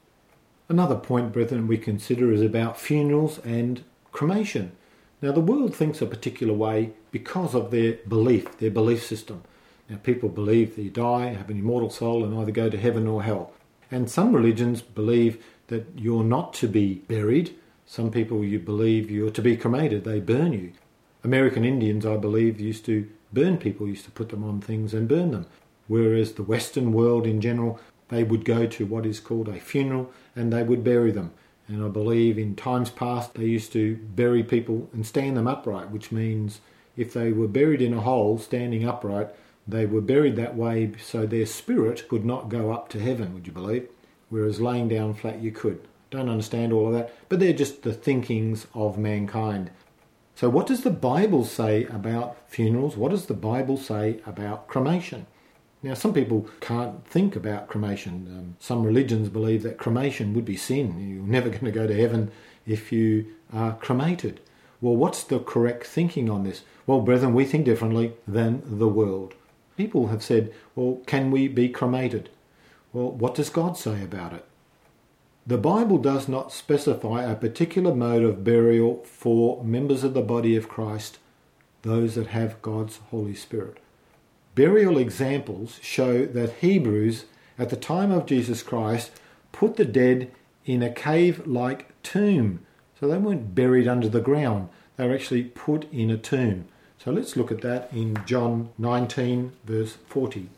Speaker 1: Another point, brethren, we consider is about funerals and cremation. Now, the world thinks a particular way because of their belief, their belief system. Now, people believe that you die, have an immortal soul, and either go to heaven or hell. And some religions believe that you're not to be buried. Some people, you believe you're to be cremated. They burn you. American Indians, I believe, used to burn people, used to put them on things and burn them. Whereas the Western world in general, they would go to what is called a funeral and they would bury them. And I believe in times past they used to bury people and stand them upright, which means if they were buried in a hole standing upright, they were buried that way so their spirit could not go up to heaven, would you believe? Whereas laying down flat you could. Don't understand all of that, but they're just the thinkings of mankind. So what does the Bible say about funerals? What does the Bible say about cremation? Now, some people can't think about cremation. Um, some religions believe that cremation would be sin. You're never going to go to heaven if you are cremated. Well, what's the correct thinking on this? Well, brethren, we think differently than the world. People have said, well, can we be cremated? Well, what does God say about it? The Bible does not specify a particular mode of burial for members of the body of Christ, those that have God's Holy Spirit. Burial examples show that Hebrews, at the time of Jesus Christ, put the dead in a cave-like tomb. So they weren't buried under the ground. They were actually put in a tomb. So let's look at that in John nineteen, verse forty.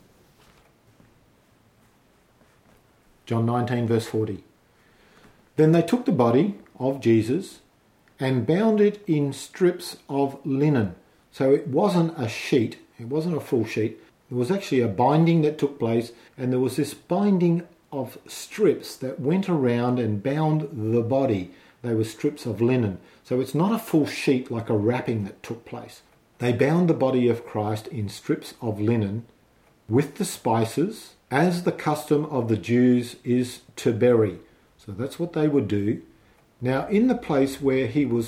Speaker 1: John nineteen, verse forty. Then they took the body of Jesus and bound it in strips of linen. So it wasn't a sheet. It wasn't a full sheet. It was actually a binding that took place, and there was this binding of strips that went around and bound the body. They were strips of linen. So it's not a full sheet like a wrapping that took place. They bound the body of Christ in strips of linen with the spices, as the custom of the Jews is to bury. So that's what they would do. Now, in the place where he was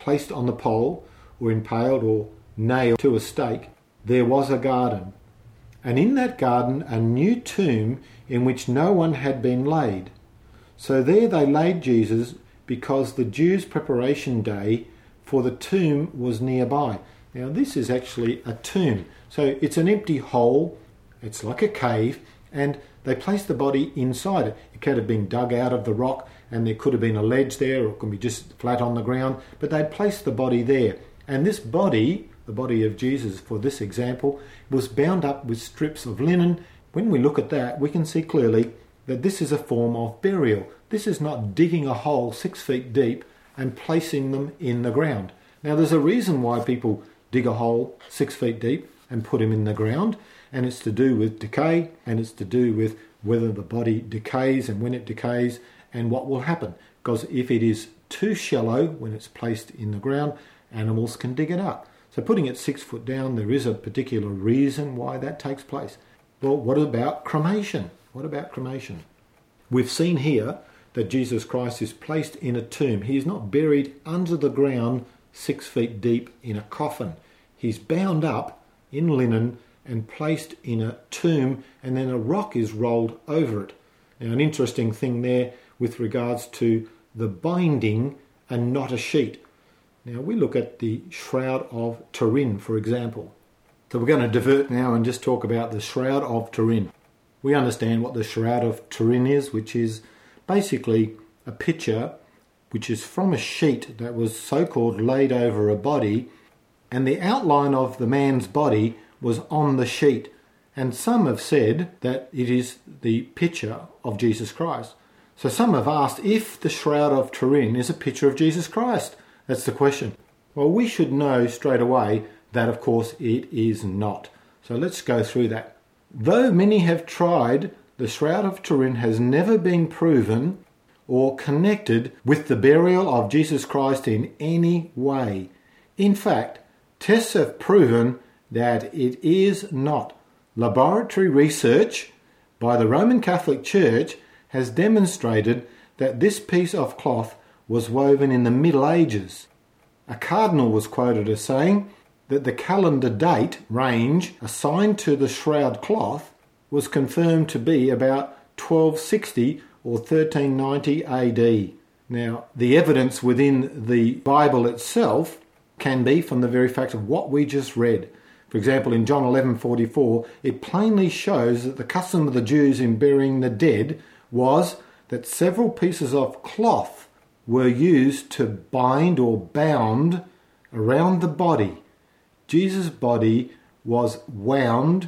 Speaker 1: placed on the pole or impaled or nailed to a stake, there was a garden. And in that garden a new tomb in which no one had been laid. So there they laid Jesus because the Jews' preparation day for the tomb was nearby. Now this is actually a tomb. So it's an empty hole, it's like a cave, and they placed the body inside it. It could have been dug out of the rock and there could have been a ledge there, or it could be just flat on the ground, but they'd placed the body there. And this body, the body of Jesus for this example, was bound up with strips of linen. When we look at that, we can see clearly that this is a form of burial. This is not digging a hole six feet deep and placing them in the ground. Now there's a reason why people dig a hole six feet deep and put him in the ground, and it's to do with decay, and it's to do with whether the body decays and when it decays and what will happen. Because if it is too shallow when it's placed in the ground, animals can dig it up. So putting it six foot down, there is a particular reason why that takes place. Well, what about cremation? What about cremation? We've seen here that Jesus Christ is placed in a tomb. He is not buried under the ground six feet deep in a coffin. He's bound up in linen and placed in a tomb, and then a rock is rolled over it. Now, an interesting thing there with regards to the binding and not a sheet. Now, we look at the Shroud of Turin, for example. So we're going to divert now and just talk about the Shroud of Turin. We understand what the Shroud of Turin is, which is basically a picture which is from a sheet that was so-called laid over a body, and the outline of the man's body was on the sheet. And some have said that it is the picture of Jesus Christ. So some have asked if the Shroud of Turin is a picture of Jesus Christ. That's the question. Well, we should know straight away that, of course, it is not. So let's go through that. Though many have tried, the Shroud of Turin has never been proven or connected with the burial of Jesus Christ in any way. In fact, tests have proven that it is not. Laboratory research by the Roman Catholic Church has demonstrated that this piece of cloth was woven in the Middle Ages. A cardinal was quoted as saying that the calendar date range assigned to the shroud cloth was confirmed to be about twelve sixty or thirteen ninety A D. Now, the evidence within the Bible itself can be from the very fact of what we just read. For example, in John eleven forty-four, it plainly shows that the custom of the Jews in burying the dead was that several pieces of cloth were used to bind or bound around the body. Jesus' body was wound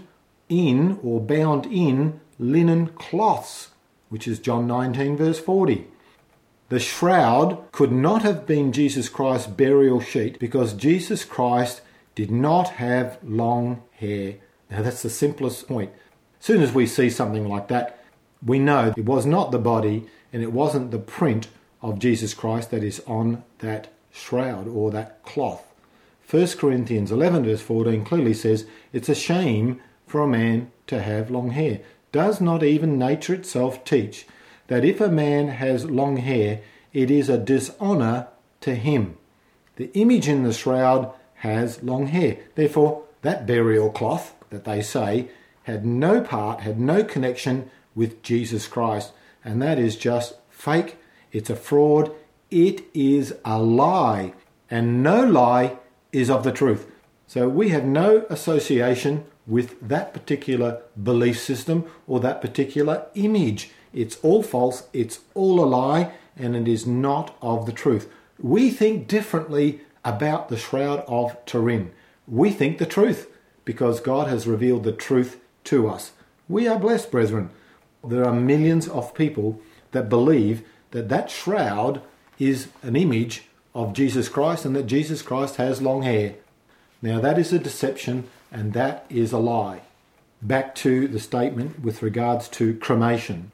Speaker 1: in or bound in linen cloths, which is John nineteen verse forty. The shroud could not have been Jesus Christ's burial sheet because Jesus Christ did not have long hair. Now that's the simplest point. As soon as we see something like that, we know it was not the body and it wasn't the print of Jesus Christ that is on that shroud or that cloth. First Corinthians eleven verse fourteen clearly says, it's a shame for a man to have long hair. Does not even nature itself teach that if a man has long hair, it is a dishonour to him? The image in the shroud has long hair. Therefore, that burial cloth that they say had no part, had no connection with Jesus Christ. And that is just fake. It's a fraud. It is a lie. And no lie is of the truth. So we have no association with that particular belief system or that particular image. It's all false. It's all a lie. And it is not of the truth. We think differently about the Shroud of Turin. We think the truth because God has revealed the truth to us. We are blessed, brethren. There are millions of people that believe that that shroud is an image of Jesus Christ and that Jesus Christ has long hair. Now that is a deception and that is a lie. Back to the statement with regards to cremation.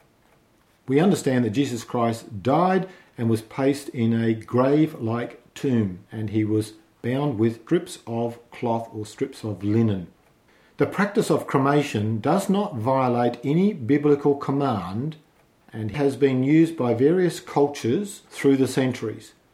Speaker 1: We understand that Jesus Christ died and was placed in a grave-like tomb, and he was bound with strips of cloth or strips of linen. The practice of cremation does not violate any biblical command and has been used by various cultures through the centuries.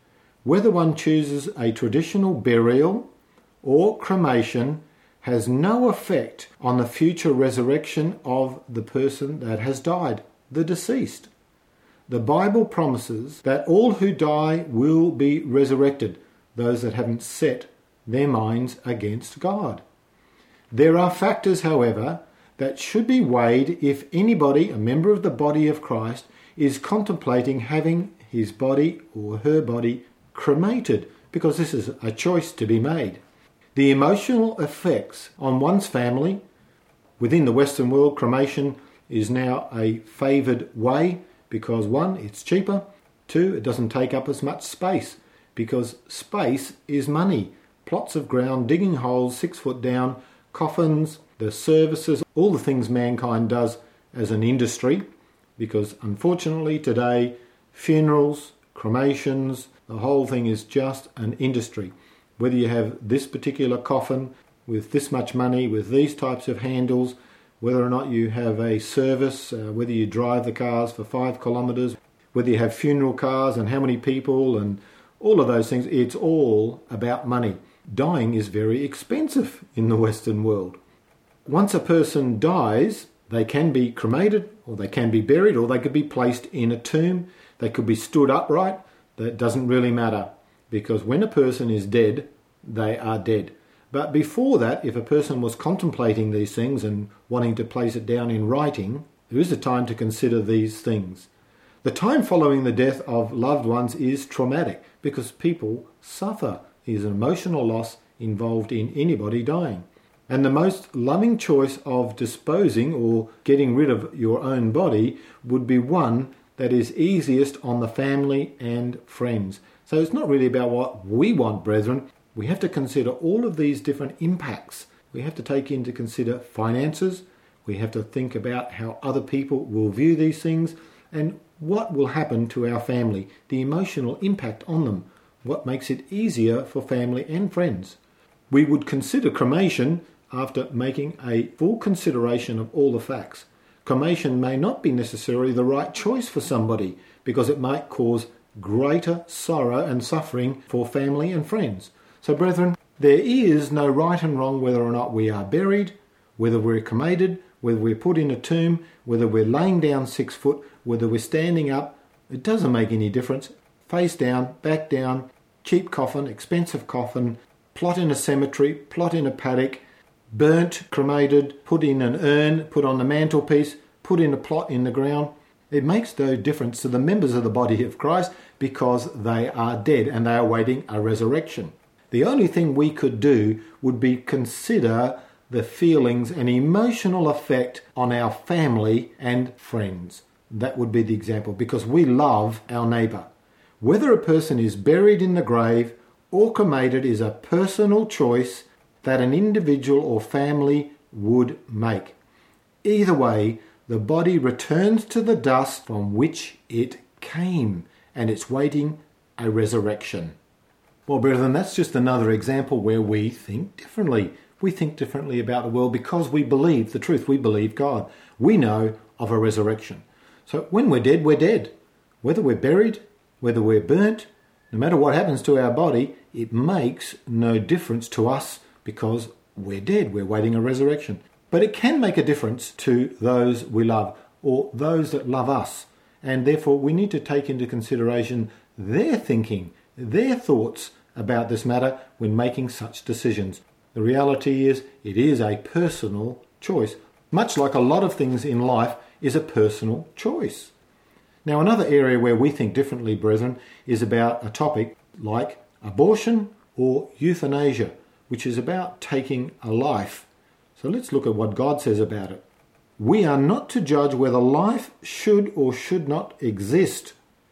Speaker 1: Whether one chooses a traditional burial or cremation has no effect on the future resurrection of the person that has died, the deceased. The Bible promises that all who die will be resurrected, those that haven't set their minds against God. There are factors, however, that should be weighed if anybody, a member of the body of Christ, is contemplating having his body or her body cremated, because this is a choice to be made. The emotional effects on one's family within the Western world, cremation is now a favoured way because, one, it's cheaper, two, it doesn't take up as much space because space is money. Plots of ground, digging holes six foot down, coffins, the services, all the things mankind does as an industry, because unfortunately today funerals, cremations, the whole thing is just an industry. Whether you have this particular coffin with this much money, with these types of handles, whether or not you have a service, uh, whether you drive the cars for five kilometres, whether you have funeral cars and how many people and all of those things, it's all about money. Dying is very expensive in the Western world. Once a person dies, they can be cremated or they can be buried or they could be placed in a tomb. They could be stood upright. That doesn't really matter, because when a person is dead, they are dead. But before that, if a person was contemplating these things and wanting to place it down in writing, there is a time to consider these things. The time following the death of loved ones is traumatic because people suffer. There's an emotional loss involved in anybody dying. And the most loving choice of disposing or getting rid of your own body would be one that is easiest on the family and friends. So it's not really about what we want, brethren. We have to consider all of these different impacts. We have to take into consider finances. We have to think about how other people will view these things and what will happen to our family, the emotional impact on them, what makes it easier for family and friends. We would consider cremation after making a full consideration of all the facts. Cremation may not be necessarily the right choice for somebody because it might cause greater sorrow and suffering for family and friends. So, brethren, there is no right and wrong whether or not we are buried, whether we're cremated, whether we're put in a tomb, whether we're laying down six foot, whether we're standing up. It doesn't make any difference. Face down, back down, cheap coffin, expensive coffin, plot in a cemetery, plot in a paddock, burnt, cremated, put in an urn, put on the mantelpiece, put in a plot in the ground. It makes no difference to the members of the body of Christ because they are dead and they are waiting a resurrection. The only thing we could do would be consider the feelings and emotional effect on our family and friends. That would be the example, because we love our neighbour. Whether a person is buried in the grave or cremated is a personal choice that an individual or family would make. Either way, the body returns to the dust from which it came, and it's waiting a resurrection. Well, brethren, that's just another example where we think differently. We think differently about the world because we believe the truth. We believe God. We know of a resurrection. So when we're dead, we're dead. Whether we're buried, whether we're burnt, no matter what happens to our body, it makes no difference to us because we're dead. We're waiting a resurrection. But it can make a difference to those we love or those that love us. And therefore we need to take into consideration their thinking, their thoughts about this matter when making such decisions. The reality is it is a personal choice, much like a lot of things in life is a personal choice. Now, another area where we think differently, brethren, is about a topic like abortion or euthanasia, which is about taking a life. So let's look at what God says about it. We are not to judge whether life should or should not exist.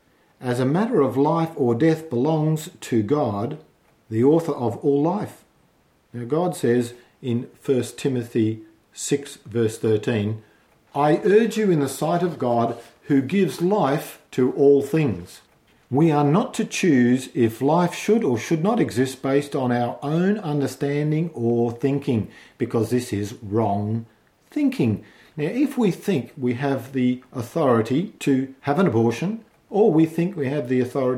Speaker 1: As a matter of life or death belongs to God, the author of all life. Now God says in First Timothy six verse thirteen, I urge you in the sight of God who gives life to all things. We are not to choose if life should or should not exist based on our own understanding or thinking, because this is wrong thinking. Now, if we think we have the authority to have an abortion, or we think we have the authority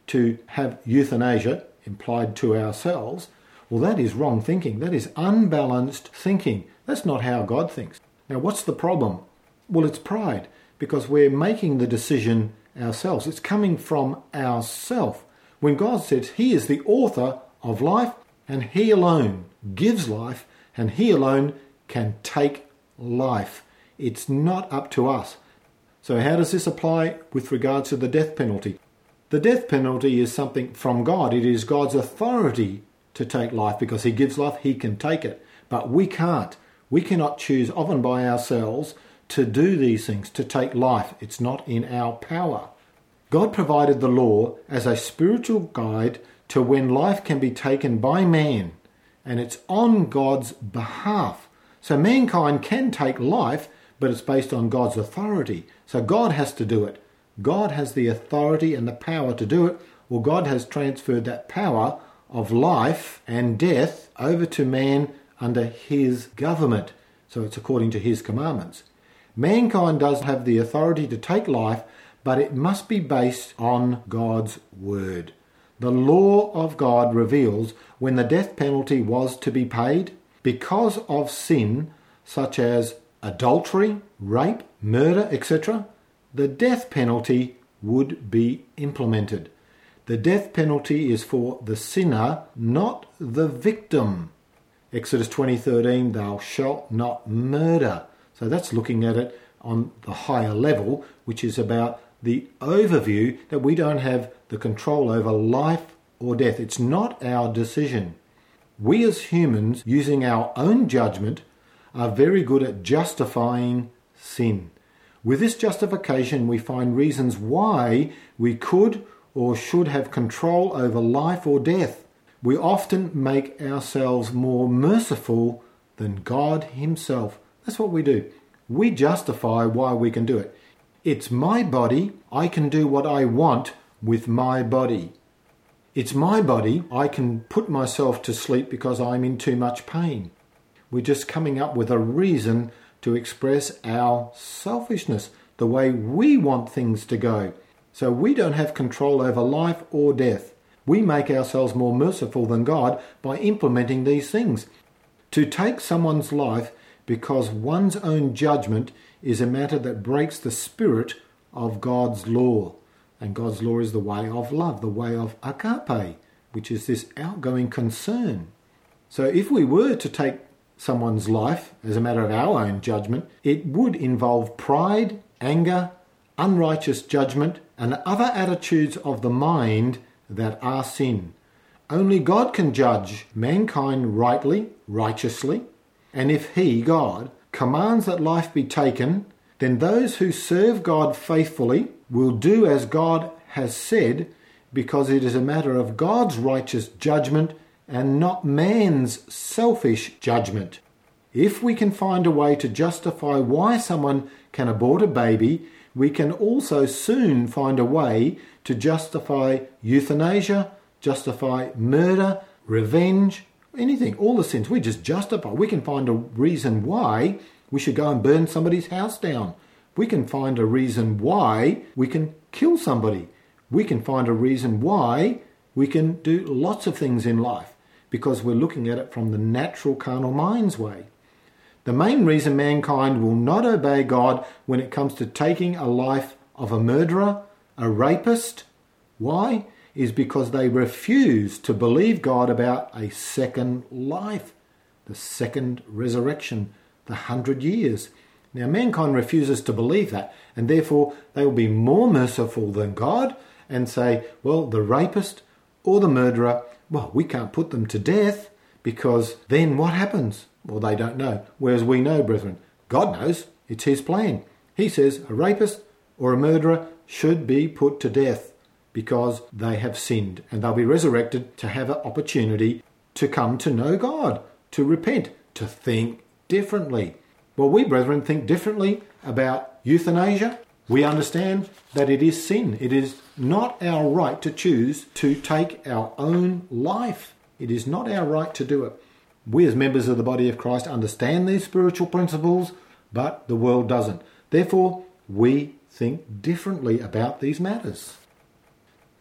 Speaker 1: to have euthanasia implied to ourselves, well, that is wrong thinking. That is unbalanced thinking. That's not how God thinks. Now, what's the problem? Well, it's pride, because we're making the decision ourselves. It's coming from ourself. When God says he is the author of life and he alone gives life and he alone can take life. It's not up to us. So how does this apply with regards to the death penalty? The death penalty is something from God. It is God's authority to take life, because he gives life, he can take it. But we can't. We cannot choose, often by ourselves, to do these things, to take life. It's not in our power. God provided the law as a spiritual guide to when life can be taken by man, and it's on God's behalf. So mankind can take life, but it's based on God's authority. So God has to do it. God has the authority and the power to do it, or God has transferred that power of life and death over to man under his government. So it's according to his commandments. Mankind does have the authority to take life, but it must be based on God's word. The law of God reveals when the death penalty was to be paid because of sin, such as adultery, rape, murder, et cetera. The death penalty would be implemented. The death penalty is for the sinner, not the victim. Exodus twenty thirteen, thou shalt not murder. So that's looking at it on the higher level, which is about the overview that we don't have the control over life or death. It's not our decision. We as humans, using our own judgment, are very good at justifying sin. With this justification, we find reasons why we could or should have control over life or death. We often make ourselves more merciful than God himself. That's what we do. We justify why we can do it. It's my body. I can do what I want with my body. It's my body. I can put myself to sleep because I'm in too much pain. We're just coming up with a reason to express our selfishness, the way we want things to go. So we don't have control over life or death. We make ourselves more merciful than God by implementing these things. To take someone's life because one's own judgment is a matter that breaks the spirit of God's law. And God's law is the way of love, the way of agape, which is this outgoing concern. So if we were to take someone's life as a matter of our own judgment, it would involve pride, anger, unrighteous judgment, and other attitudes of the mind that are sin. Only God can judge mankind rightly, righteously, and if he, God, commands that life be taken, then those who serve God faithfully will do as God has said, because it is a matter of God's righteous judgment and not man's selfish judgment. If we can find a way to justify why someone can abort a baby, we can also soon find a way to justify euthanasia, justify murder, revenge, anything, all the sins. We just justify. We can find a reason why we should go and burn somebody's house down. We can find a reason why we can kill somebody. We can find a reason why we can do lots of things in life, because we're looking at it from the natural carnal mind's way. The main reason mankind will not obey God when it comes to taking a life of a murderer, a rapist, why? Is because they refuse to believe God about a second life, the second resurrection, the hundred years. Now mankind refuses to believe that, and therefore they will be more merciful than God and say, well, the rapist or the murderer, well, we can't put them to death, because then what happens? Well, they don't know. Whereas we know, brethren, God knows. It's his plan. He says a rapist or a murderer should be put to death because they have sinned, and they'll be resurrected to have an opportunity to come to know God, to repent, to think differently. Well, we, brethren, think differently about euthanasia. We understand that it is sin. It is not our right to choose to take our own life. It is not our right to do it. We as members of the body of Christ understand these spiritual principles, but the world doesn't. Therefore, we think differently about these matters.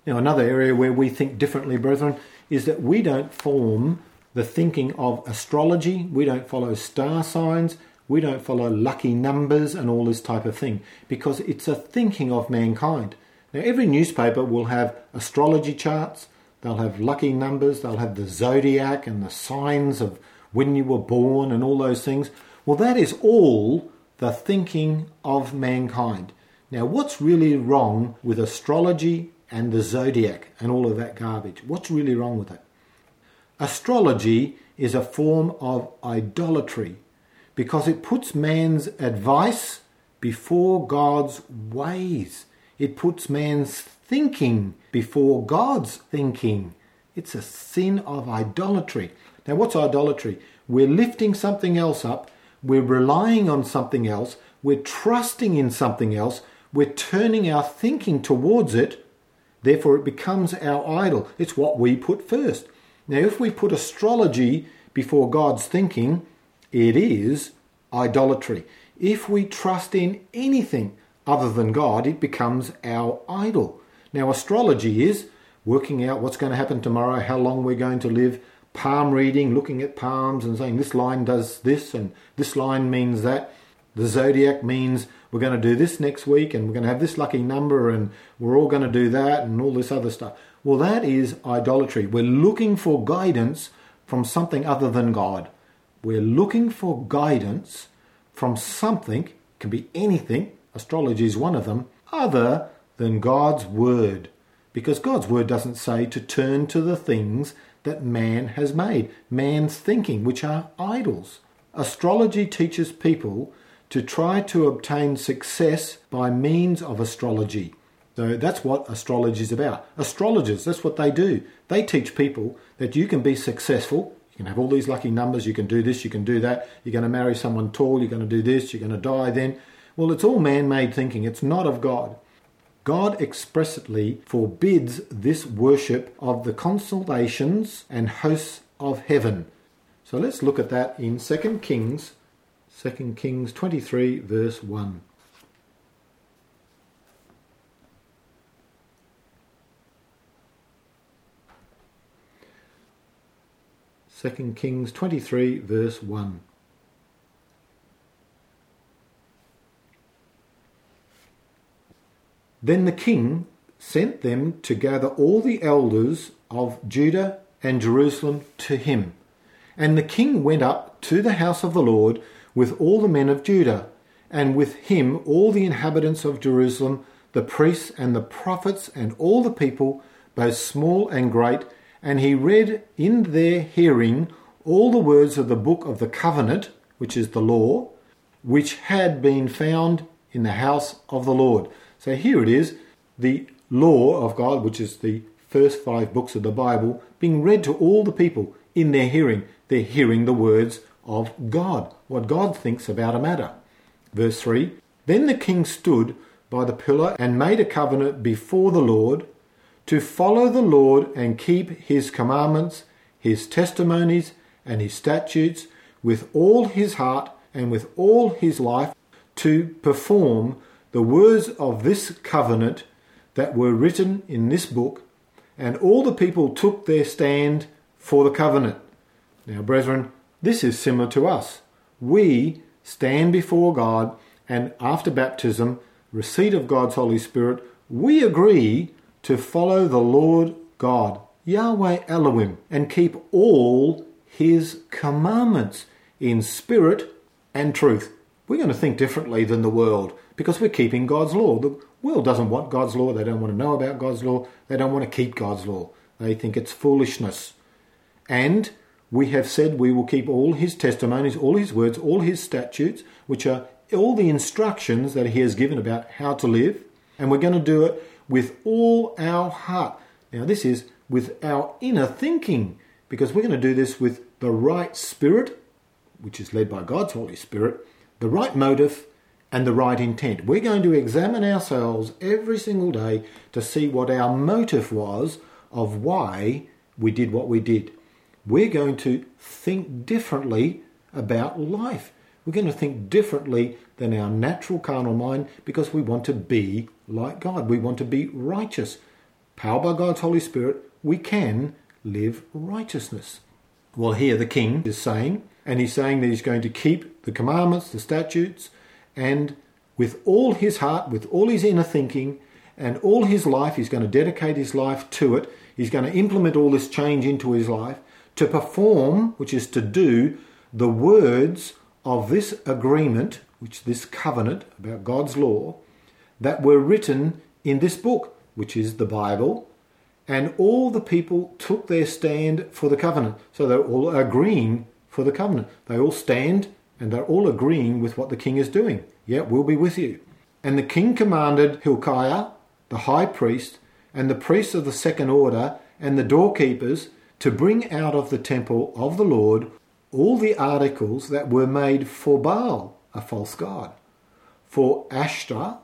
Speaker 1: Now, another area where we think differently, brethren, is that we don't form the thinking of astrology. We don't follow star signs. We don't follow lucky numbers and all this type of thing, because it's a thinking of mankind. Now, every newspaper will have astrology charts. They'll have lucky numbers. They'll have the zodiac and the signs of when you were born and all those things. Well, that is all the thinking of mankind. Now, what's really wrong with astrology and the zodiac and all of that garbage? What's really wrong with it? Astrology is a form of idolatry because it puts man's advice before God's ways. It puts man's thinking before God's thinking. It's a sin of idolatry. Now, what's idolatry? We're lifting something else up. We're relying on something else. We're trusting in something else. We're turning our thinking towards it. Therefore, it becomes our idol. It's what we put first. Now, if we put astrology before God's thinking, it is idolatry. If we trust in anything other than God, it becomes our idol. Now, astrology is working out what's going to happen tomorrow, how long we're going to live, palm reading, looking at palms and saying this line does this and this line means that. The zodiac means we're going to do this next week and we're going to have this lucky number and we're all going to do that and all this other stuff. Well, that is idolatry. We're looking for guidance from something other than God. We're looking for guidance from something, it can be anything, astrology is one of them, other than God's word. Because God's word doesn't say to turn to the things that man has made, man's thinking, which are idols. Astrology teaches people to try to obtain success by means of astrology. So that's what astrology is about. Astrologers, that's what they do. They teach people that you can be successful. You can have all these lucky numbers. You can do this, you can do that. You're going to marry someone tall. You're going to do this. You're going to die then. Well, it's all man-made thinking. It's not of God. God expressly forbids this worship of the constellations and hosts of heaven. So let's look at that in Second Kings, Second Kings twenty-three, verse one. Second Kings twenty-three, verse one. Then the king sent them to gather all the elders of Judah and Jerusalem to him. And the king went up to the house of the Lord with all the men of Judah, and with him all the inhabitants of Jerusalem, the priests and the prophets and all the people, both small and great, and he read in their hearing all the words of the book of the covenant, which is the law, which had been found in the house of the Lord. So here it is, the law of God, which is the first five books of the Bible, being read to all the people in their hearing. They're hearing the words of God, what God thinks about a matter. Verse three, Then the king stood by the pillar and made a covenant before the Lord to follow the Lord and keep his commandments, his testimonies and his statutes with all his heart and with all his life, to perform the words of this covenant that were written in this book. And all the people took their stand for the covenant. Now, brethren, this is similar to us. We stand before God, and after baptism, receipt of God's Holy Spirit, we agree to follow the Lord God, Yahweh Elohim, and keep all his commandments in spirit and truth. We're going to think differently than the world because we're keeping God's law. The world doesn't want God's law. They don't want to know about God's law. They don't want to keep God's law. They think it's foolishness. And we have said we will keep all his testimonies, all his words, all his statutes, which are all the instructions that he has given about how to live. And we're going to do it with all our heart. Now, this is with our inner thinking, because we're going to do this with the right spirit, which is led by God's Holy Spirit, the right motive and the right intent. We're going to examine ourselves every single day to see what our motive was of why we did what we did. We're going to think differently about life. We're going to think differently than our natural carnal mind because we want to be like God. We want to be righteous. powered by God's Holy Spirit, we can live righteousness. Well, here the king is saying, and he's saying that he's going to keep the commandments, the statutes, and with all his heart, with all his inner thinking, and all his life, he's going to dedicate his life to it. He's going to implement all this change into his life to perform, which is to do, the words of this agreement, which this covenant about God's law, that were written in this book, which is the Bible. And all the people took their stand for the covenant. So they're all agreeing for the covenant. They all stand and they're all agreeing with what the king is doing. Yeah, we'll be with you. And the king commanded Hilkiah, the high priest, and the priests of the second order, and the doorkeepers, to bring out of the temple of the Lord all the articles that were made for Baal, a false god, for Ashtar,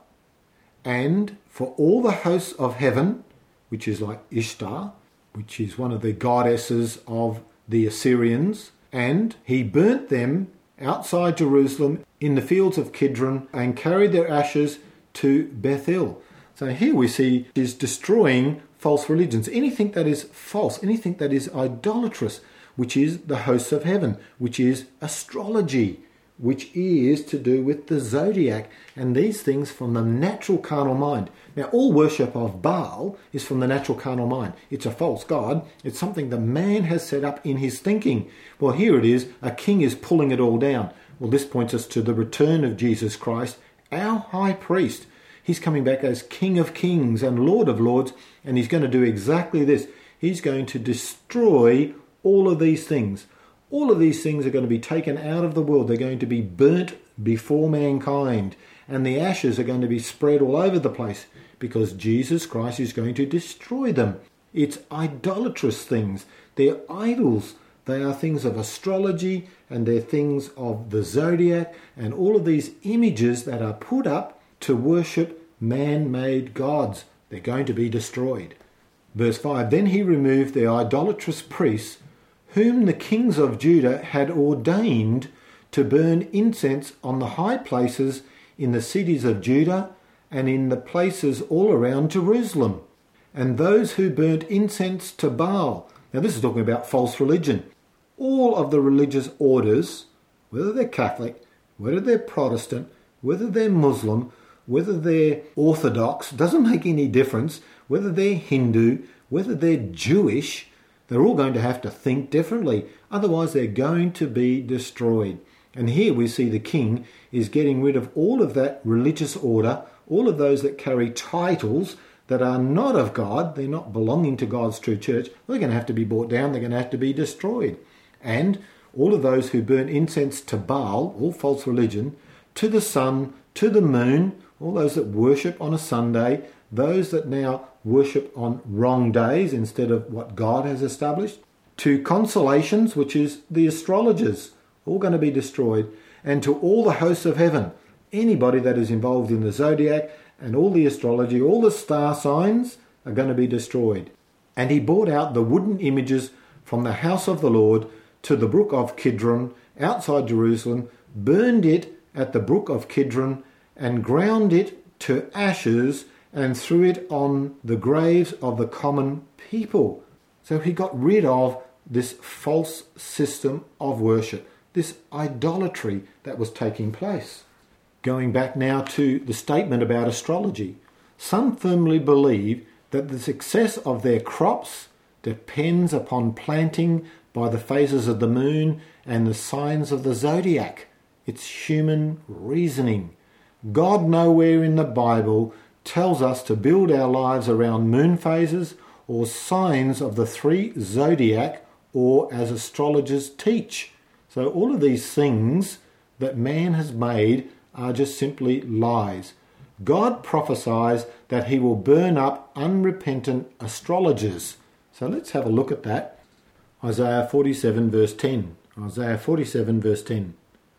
Speaker 1: and for all the hosts of heaven, which is like Ishtar, which is one of the goddesses of the Assyrians, and he burnt them outside Jerusalem in the fields of Kidron and carried their ashes to Bethel. So here we see is destroying false religions, anything that is false, anything that is idolatrous, which is the hosts of heaven, which is astrology, which is to do with the zodiac, and these things from the natural carnal mind. Now, all worship of Baal is from the natural carnal mind. It's a false god. It's something the man has set up in his thinking. Well, here it is. A king is pulling it all down. Well, this points us to the return of Jesus Christ, our high priest. He's coming back as King of Kings and Lord of Lords, and he's going to do exactly this. He's going to destroy all of these things. All of these things are going to be taken out of the world. They're going to be burnt before mankind, and the ashes are going to be spread all over the place because Jesus Christ is going to destroy them. It's idolatrous things. They're idols. They are things of astrology, and they're things of the zodiac, and all of these images that are put up to worship man-made gods. They're going to be destroyed. Verse five, then he removed the idolatrous priests whom the kings of Judah had ordained to burn incense on the high places in the cities of Judah and in the places all around Jerusalem, and those who burnt incense to Baal. Now this is talking about false religion. All of the religious orders, whether they're Catholic, whether they're Protestant, whether they're Muslim, whether they're Orthodox, doesn't make any difference, whether they're Hindu, whether they're Jewish, they're all going to have to think differently. Otherwise, they're going to be destroyed. And here we see the king is getting rid of all of that religious order, all of those that carry titles that are not of God, they're not belonging to God's true church. They're going to have to be brought down, they're going to have to be destroyed. And all of those who burn incense to Baal, all false religion, to the sun, to the moon, all those that worship on a Sunday, those that now worship on wrong days instead of what God has established, to consolations, which is the astrologers, all going to be destroyed, and to all the hosts of heaven, anybody that is involved in the zodiac and all the astrology, all the star signs are going to be destroyed. And he brought out the wooden images from the house of the Lord to the brook of Kidron outside Jerusalem, burned it at the brook of Kidron, and ground it to ashes and threw it on the graves of the common people. So he got rid of this false system of worship, this idolatry that was taking place. Going back now to the statement about astrology, some firmly believe that the success of their crops depends upon planting by the phases of the moon and the signs of the zodiac. It's human reasoning. God nowhere in the Bible tells us to build our lives around moon phases or signs of the three zodiac, or as astrologers teach. So all of these things that man has made are just simply lies. God prophesies that he will burn up unrepentant astrologers. So let's have a look at that. Isaiah forty-seven verse ten. Isaiah forty-seven verse ten.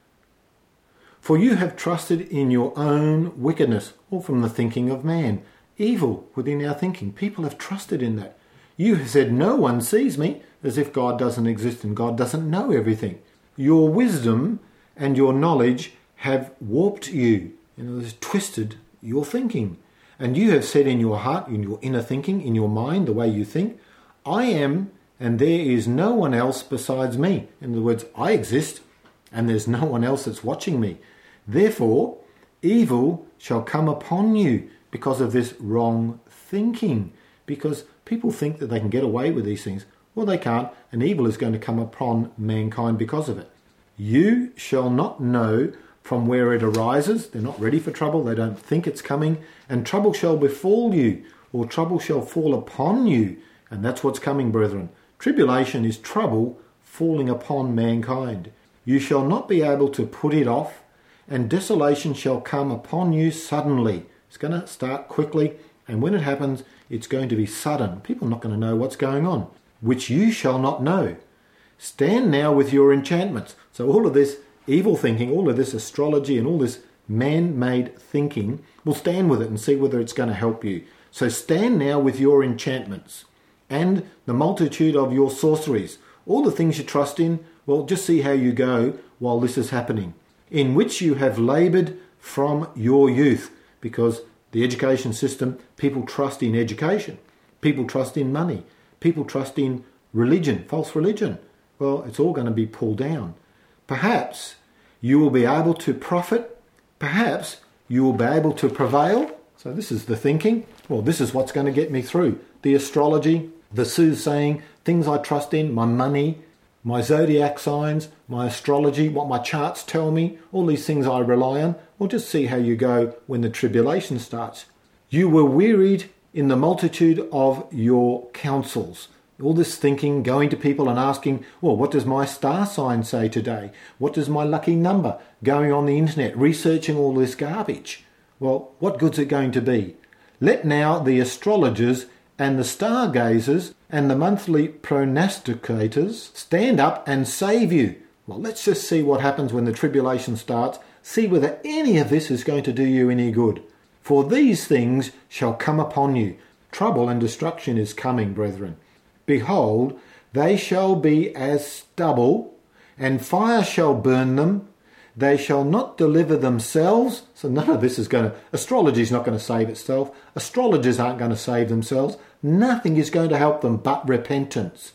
Speaker 1: For you have trusted in your own wickedness, or from the thinking of man. Evil within our thinking. People have trusted in that. You have said, no one sees me, as if God doesn't exist and God doesn't know everything. Your wisdom and your knowledge have warped you, you know, twisted your thinking. And you have said in your heart, in your inner thinking, in your mind, the way you think, I am, and there is no one else besides me. In other words, I exist, and there's no one else that's watching me. Therefore, evil shall come upon you because of this wrong thinking. Because people think that they can get away with these things. Well, they can't, and evil is going to come upon mankind because of it. You shall not know from where it arises. They're not ready for trouble. They don't think it's coming. And trouble shall befall you, or trouble shall fall upon you. And that's what's coming, brethren. Tribulation is trouble falling upon mankind. You shall not be able to put it off, and desolation shall come upon you suddenly. It's going to start quickly, and when it happens, it's going to be sudden. People are not going to know what's going on, which you shall not know. Stand now with your enchantments. So all of this evil thinking, all of this astrology and all this man-made thinking, will stand with it and see whether it's going to help you. So stand now with your enchantments and the multitude of your sorceries. All the things you trust in, well, just see how you go while this is happening. In which you have laboured from your youth. Because the education system, people trust in education. People trust in money. People trust in religion, false religion. Well, it's all going to be pulled down. Perhaps you will be able to profit. Perhaps you will be able to prevail. So this is the thinking. Well, this is what's going to get me through. The astrology, the soothsaying, things I trust in, my money, my zodiac signs, my astrology, what my charts tell me, all these things I rely on. Well, just see how you go when the tribulation starts. You were wearied in the multitude of your counsels. All this thinking, going to people and asking, well, what does my star sign say today? What does my lucky number? Going on the internet, researching all this garbage. Well, what good's it going to be? Let now the astrologers and the stargazers and the monthly prognosticators stand up and save you. Well, let's just see what happens when the tribulation starts. See whether any of this is going to do you any good. For these things shall come upon you. Trouble and destruction is coming, brethren. Behold, they shall be as stubble, and fire shall burn them. They shall not deliver themselves. So none of this is going to... Astrology is not going to save itself. Astrologers aren't going to save themselves. Nothing is going to help them but repentance.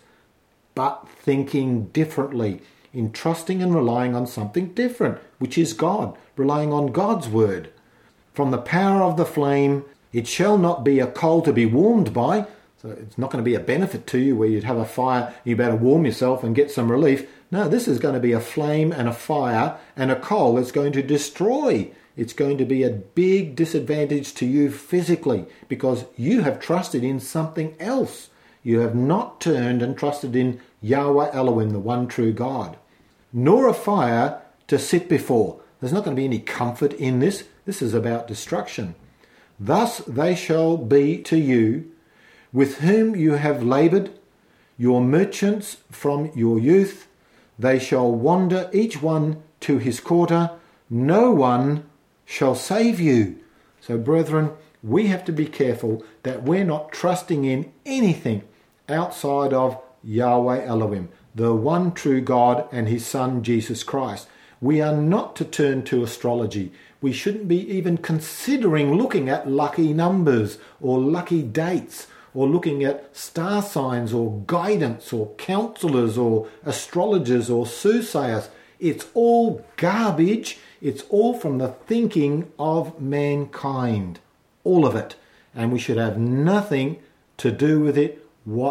Speaker 1: But thinking differently, in trusting and relying on something different, which is God, relying on God's word. From the power of the flame, it shall not be a coal to be warmed by. So it's not going to be a benefit to you where you'd have a fire, you better warm yourself and get some relief. No, this is going to be a flame and a fire and a coal that's going to destroy. It's going to be a big disadvantage to you physically because you have trusted in something else. You have not turned and trusted in Yahweh Elohim, the one true God. Nor a fire to sit before. There's not going to be any comfort in this. This is about destruction. Thus they shall be to you, with whom you have laboured, your merchants from your youth. They shall wander each one to his quarter. No one shall save you. So, brethren, we have to be careful that we're not trusting in anything outside of Yahweh Elohim, the one true God and his Son, Jesus Christ. We are not to turn to astrology. We shouldn't be even considering looking at lucky numbers or lucky dates or looking at star signs or guidance or counselors or astrologers or soothsayers. It's all garbage. It's all from the thinking of mankind. All of it. And we should have nothing to do with it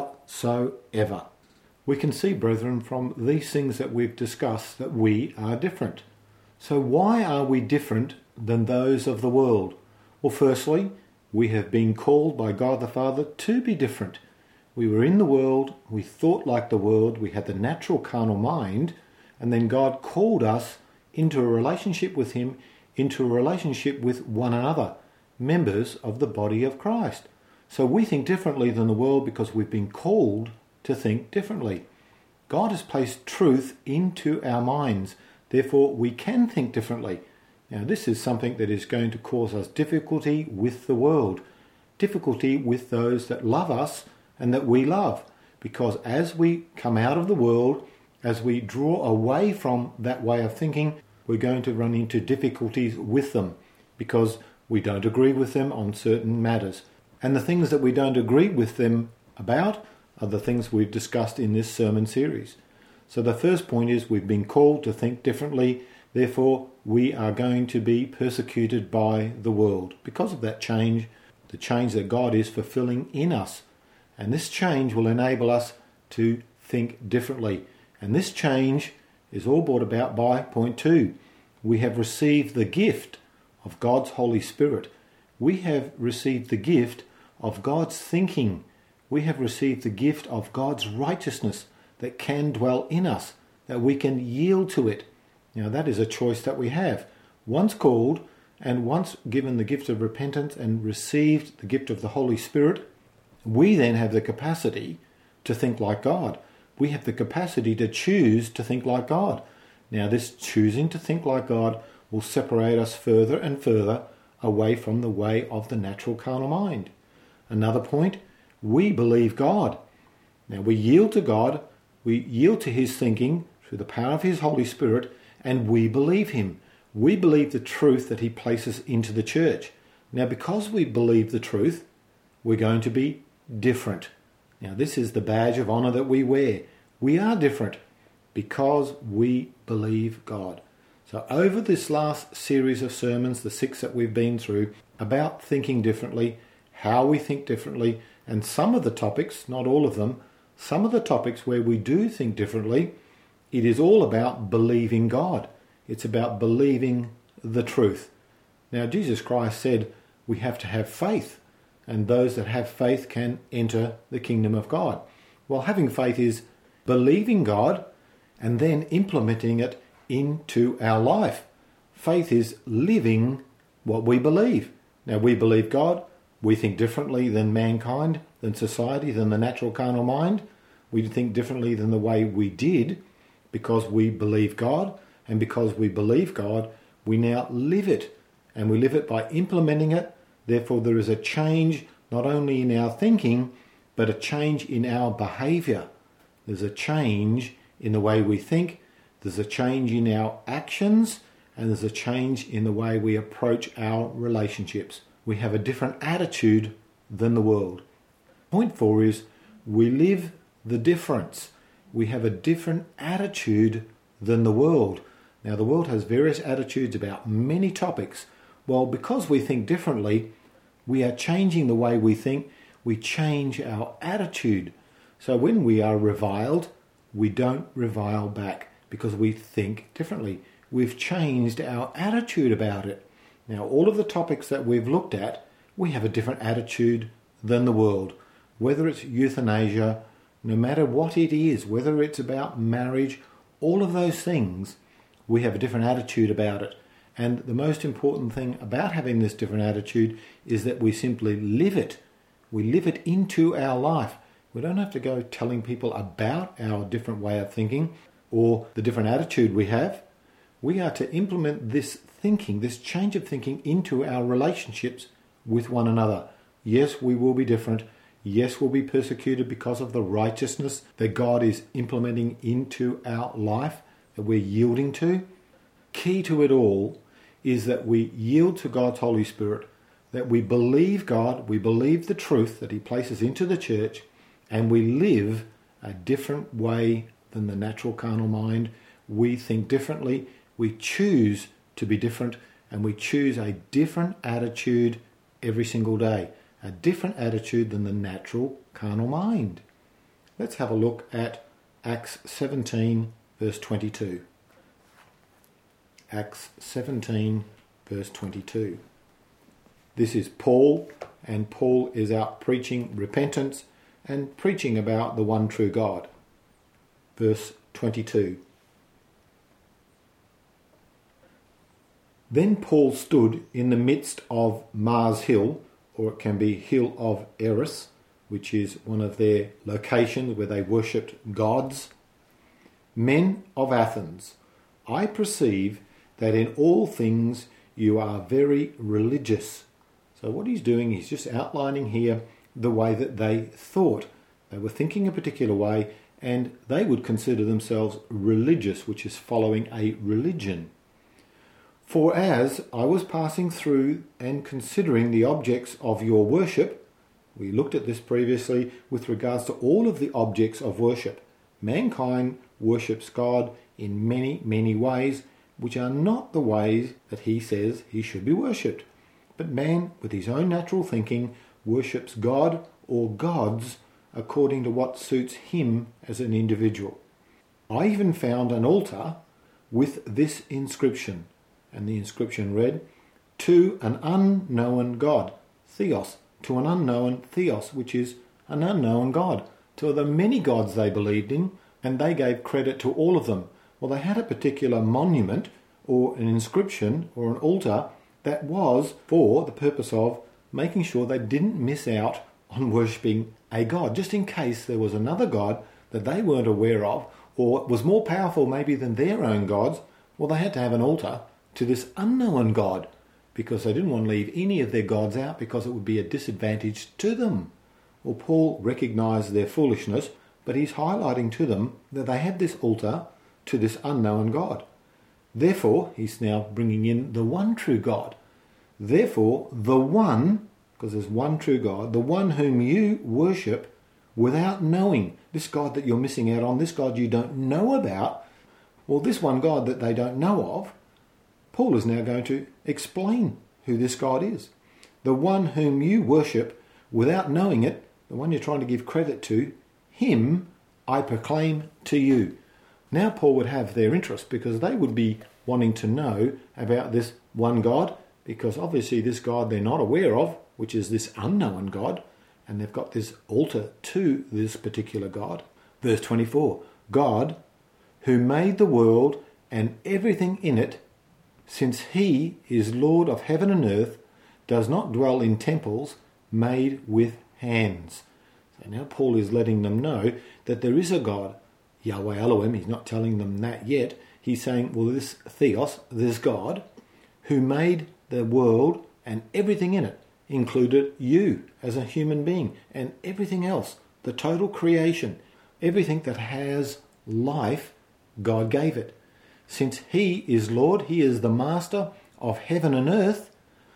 Speaker 1: whatsoever. We can see, brethren, from these things that we've discussed that we are different. So why are we different than those of the world? Well, firstly, we have been called by God the Father to be different. We were in the world, we thought like the world, we had the natural carnal mind, and then God called us into a relationship with him, into a relationship with one another, members of the body of Christ. So we think differently than the world because we've been called to think differently. God has placed truth into our minds, therefore we can think differently. Now, this is something that is going to cause us difficulty with the world, difficulty with those that love us and that we love, because as we come out of the world, as we draw away from that way of thinking, we're going to run into difficulties with them, because We don't agree with them on certain matters. And the things that we don't agree with them about are the things we've discussed in this sermon series. So the first point is we've been called to think differently. Therefore, we are going to be persecuted by the world because of that change, the change that God is fulfilling in us. And this change will enable us to think differently. And this change is all brought about by point two. We have received the gift of God's Holy Spirit. We have received the gift of God's thinking. We have received the gift of God's righteousness that can dwell in us, that we can yield to it. Now that is a choice that we have. Once called and once given the gift of repentance and received the gift of the Holy Spirit, we then have the capacity to think like God. We have the capacity to choose to think like God. Now this choosing to think like God will separate us further and further away from the way of the natural carnal mind. Another point, we believe God. Now we yield to God, we yield to his thinking through the power of his Holy Spirit, and we believe him. We believe the truth that he places into the church. Now because we believe the truth, we're going to be different. Now this is the badge of honour that we wear. We are different because we believe God. So over this last series of sermons, the six that we've been through, about thinking differently, how we think differently, and some of the topics, not all of them, some of the topics where we do think differently, it is all about believing God. It's about believing the truth. Now Jesus Christ said we have to have faith, and those that have faith can enter the kingdom of God. Well, having faith is believing God and then implementing it into our life. Faith is living what we believe. Now we believe God, we think differently than mankind, than society, than the natural carnal mind. We think differently than the way we did because we believe God, and because we believe God, we now live it, and we live it by implementing it. Therefore there is a change not only in our thinking, but a change in our behaviour. There's a change in the way we think, there's a change in our actions, and there's a change in the way we approach our relationships. We have a different attitude than the world. Point four is we live the difference. We have a different attitude than the world. Now the world has various attitudes about many topics. Well, because we think differently, we are changing the way we think. We change our attitude. So when we are reviled, we don't revile back because we think differently. We've changed our attitude about it. Now, all of the topics that we've looked at, we have a different attitude than the world. Whether it's euthanasia, no matter what it is, whether it's about marriage, all of those things, we have a different attitude about it. And the most important thing about having this different attitude is that we simply live it. We live it into our life. We don't have to go telling people about our different way of thinking or the different attitude we have. We are to implement this thinking, this change of thinking into our relationships with one another. Yes, we will be different. Yes, we'll be persecuted because of the righteousness that God is implementing into our life, that we're yielding to. Key to it all is that we yield to God's Holy Spirit, that we believe God, we believe the truth that he places into the church, and we live a different way than the natural carnal mind. We think differently, we choose to be different, and we choose a different attitude every single day, a different attitude than the natural carnal mind. Let's have a look at Acts seventeen, verse twenty-two. Acts seventeen, verse twenty-two. This is Paul, and Paul is out preaching repentance and preaching about the one true God. Verse twenty-two. Then Paul stood in the midst of Mars Hill, or it can be Hill of Eris, which is one of their locations where they worshipped gods. Men of Athens, I perceive that in all things you are very religious. So what he's doing, he's just outlining here the way that they thought. They were thinking a particular way, and they would consider themselves religious, which is following a religion. For as I was passing through and considering the objects of your worship, we looked at this previously with regards to all of the objects of worship. Mankind worships God in many, many ways, which are not the ways that he says he should be worshipped. But man, with his own natural thinking, worships God or gods according to what suits him as an individual. I even found an altar with this inscription, and the inscription read, "To an unknown God," theos, to an unknown theos, which is an unknown God. To the many gods they believed in, and they gave credit to all of them. Well, they had a particular monument or an inscription or an altar that was for the purpose of making sure they didn't miss out on worshipping a god, just in case there was another god that they weren't aware of or was more powerful maybe than their own gods. Well, they had to have an altar to this unknown God because they didn't want to leave any of their gods out because it would be a disadvantage to them. Well, Paul recognised their foolishness, but he's highlighting to them that they had this altar to this unknown God. Therefore, he's now bringing in the one true God. Therefore, the one, because there's one true God, the one whom you worship without knowing, this God that you're missing out on, this God you don't know about, well, this one God that they don't know of, Paul is now going to explain who this God is. The one whom you worship without knowing it, the one you're trying to give credit to, him I proclaim to you. Now Paul would have their interest because they would be wanting to know about this one God, because obviously this God they're not aware of, which is this unknown God, and they've got this altar to this particular God. Verse twenty-four, God, who made the world and everything in it, since he is Lord of heaven and earth, does not dwell in temples made with hands. So now Paul is letting them know that there is a God, Yahweh Elohim. He's not telling them that yet. He's saying, well, this theos, this God, who made the world and everything in it, included you as a human being and everything else, the total creation, everything that has life, God gave it. Since he is Lord, he is the master of heaven and earth,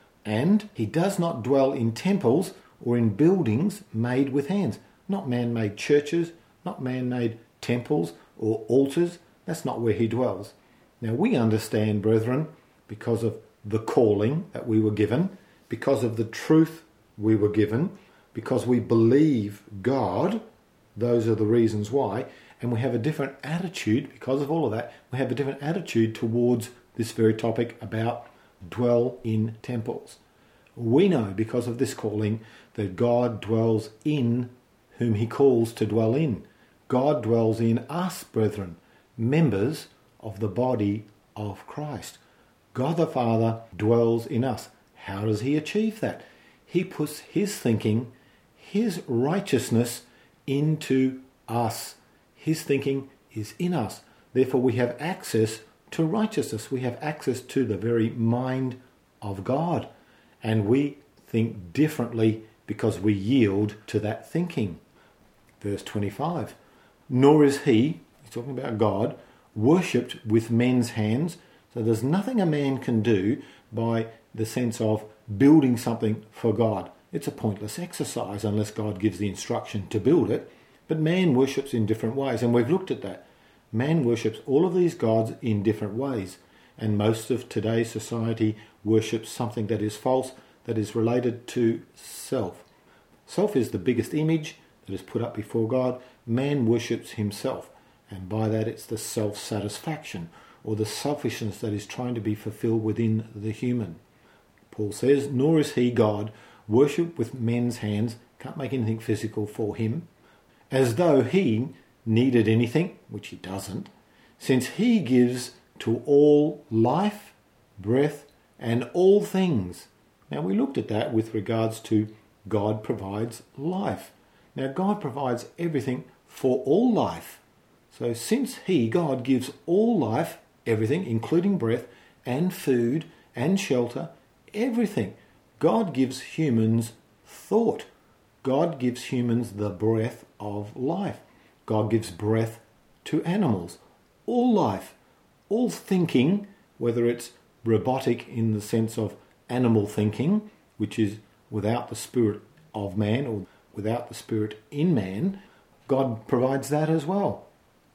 Speaker 1: and he does not dwell in temples or in buildings made with hands. Not man-made churches, not man-made temples or altars. That's not where he dwells. Now we understand, brethren, because of the calling that we were given, because of the truth we were given, because we believe God, those are the reasons why, and we have a different attitude, because of all of that, we have a different attitude towards this very topic about dwell in temples. We know, because of this calling, that God dwells in whom he calls to dwell in. God dwells in us, brethren, members of the body of Christ. God the Father dwells in us. How does he achieve that? He puts his thinking, his righteousness into us. His thinking is in us. Therefore, we have access to righteousness. We have access to the very mind of God. And we think differently because we yield to that thinking. Verse twenty-five. Nor is he, he's talking about God, worshipped with men's hands. So there's nothing a man can do by the sense of building something for God. It's a pointless exercise unless God gives the instruction to build it. But man worships in different ways, and we've looked at that. Man worships all of these gods in different ways, and most of today's society worships something that is false, that is related to self. Self is the biggest image that is put up before God. Man worships himself, and by that it's the self-satisfaction or the selfishness that is trying to be fulfilled within the human. Paul says, nor is he, God, worshipped with men's hands, can't make anything physical for him, as though he needed anything, which he doesn't, since he gives to all life, breath, and all things. Now we looked at that with regards to God provides life. Now God provides everything for all life. So since he, God, gives all life, everything, including breath and food and shelter, everything, God gives humans thought. God gives humans the breath of life. God gives breath to animals. All life, all thinking, whether it's robotic in the sense of animal thinking, which is without the spirit of man or without the spirit in man. God provides that as well.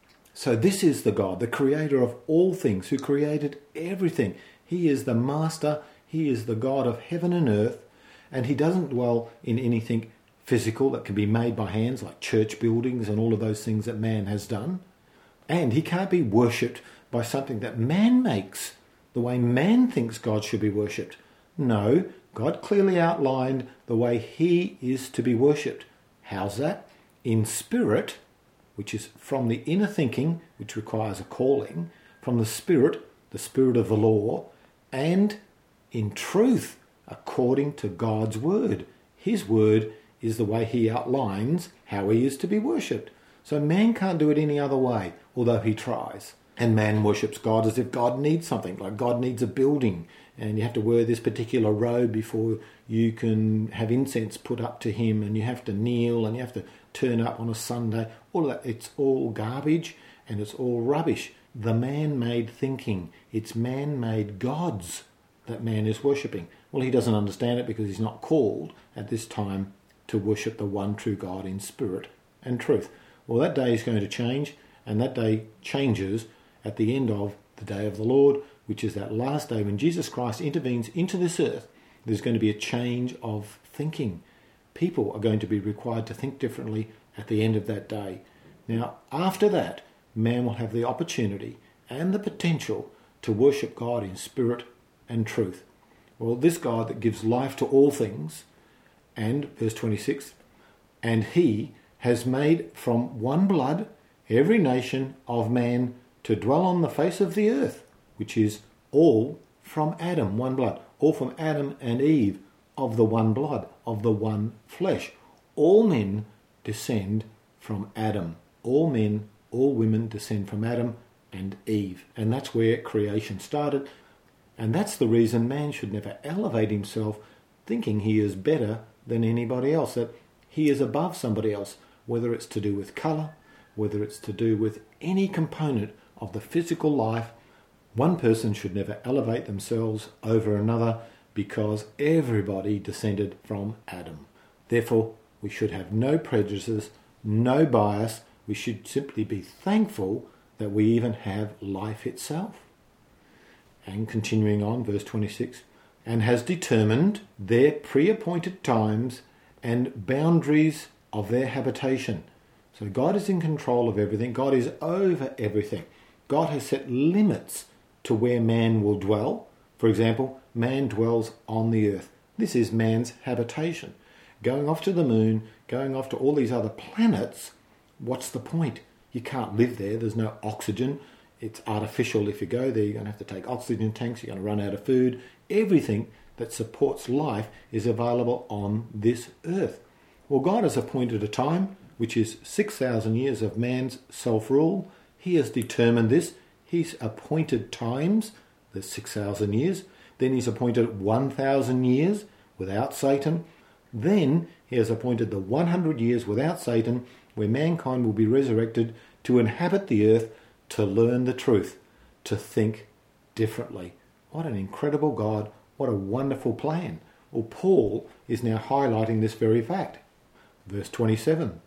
Speaker 1: So this is the God, the creator of all things, who created everything. He is the master, he is the God of heaven and earth, and he doesn't dwell in anything physical that can be made by hands, like church buildings and all of those things that man has done. And he can't be worshipped by something that man makes, the way man thinks God should be worshipped. No, God clearly outlined the way he is to be worshipped. How's that? In spirit, which is from the inner thinking, which requires a calling, from the spirit, the spirit of the law, and in truth, according to God's word. His word is the way he outlines how he is to be worshipped. So man can't do it any other way, although he tries. And man worships God as if God needs something, like God needs a building, and you have to wear this particular robe before you can have incense put up to him, and you have to kneel, and you have to turn up on a Sunday. All of that, it's all garbage, and it's all rubbish. The man-made thinking, it's man-made gods that man is worshipping. Well, he doesn't understand it because he's not called at this time to worship the one true God in spirit and truth. Well, that day is going to change, and that day changes at the end of the day of the Lord, which is that last day when Jesus Christ intervenes into this earth. There's going to be a change of thinking. People are going to be required to think differently at the end of that day. Now, after that, man will have the opportunity and the potential to worship God in spirit and truth. Well, this God that gives life to all things, and verse twenty-six, and he has made from one blood every nation of man to dwell on the face of the earth, which is all from Adam, one blood, all from Adam and Eve, of the one blood, of the one flesh. All men descend from Adam. All men, all women descend from Adam and Eve. And that's where creation started. And that's the reason man should never elevate himself thinking he is better than anybody else, that he is above somebody else, whether it's to do with colour, whether it's to do with any component of the physical life. One person should never elevate themselves over another because everybody descended from Adam. Therefore, we should have no prejudices, no bias. We should simply be thankful that we even have life itself. And continuing on, verse twenty-six, and has determined their pre-appointed times and boundaries of their habitation. So God is in control of everything. God is over everything. God has set limits to where man will dwell. For example, man dwells on the earth. This is man's habitation. Going off to the moon, going off to all these other planets, what's the point? You can't live there. There's no oxygen. It's artificial. If you go there, you're going to have to take oxygen tanks. You're going to run out of food. Everything that supports life is available on this earth. Well, God has appointed a time, which is six thousand years of man's self-rule. He has determined this. He's appointed times, the six thousand years. Then he's appointed one thousand years without Satan. Then he has appointed the one hundred years without Satan, where mankind will be resurrected to inhabit the earth, to learn the truth, to think differently. What an incredible God. What a wonderful plan. Well, Paul is now highlighting this very fact. Verse twenty-seven.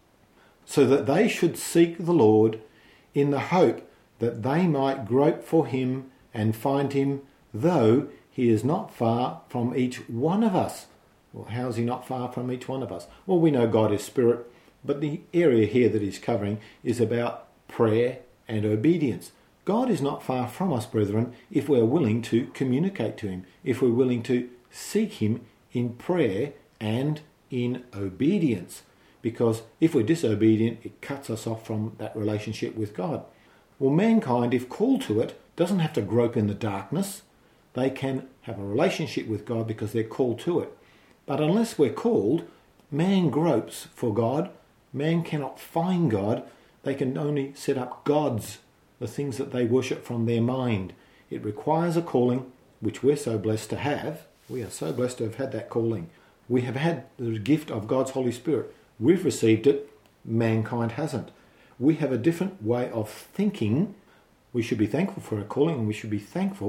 Speaker 1: So that they should seek the Lord in the hope that they might grope for him and find him, though he is not far from each one of us. Well, how is he not far from each one of us? Well, we know God is spirit, but the area here that he's covering is about prayer and obedience. God is not far from us, brethren, if we're willing to communicate to him, if we're willing to seek him in prayer and in obedience. Because if we're disobedient, it cuts us off from that relationship with God. Well, mankind, if called to it, doesn't have to grope in the darkness. They can have a relationship with God because they're called to it. But unless we're called, man gropes for God. Man cannot find God. They can only set up gods, the things that they worship from their mind. It requires a calling, which we're so blessed to have. We are so blessed to have had that calling. We have had the gift of God's Holy Spirit. We've received it. Mankind hasn't. We have a different way of thinking. We should be thankful for our calling, and we should be thankful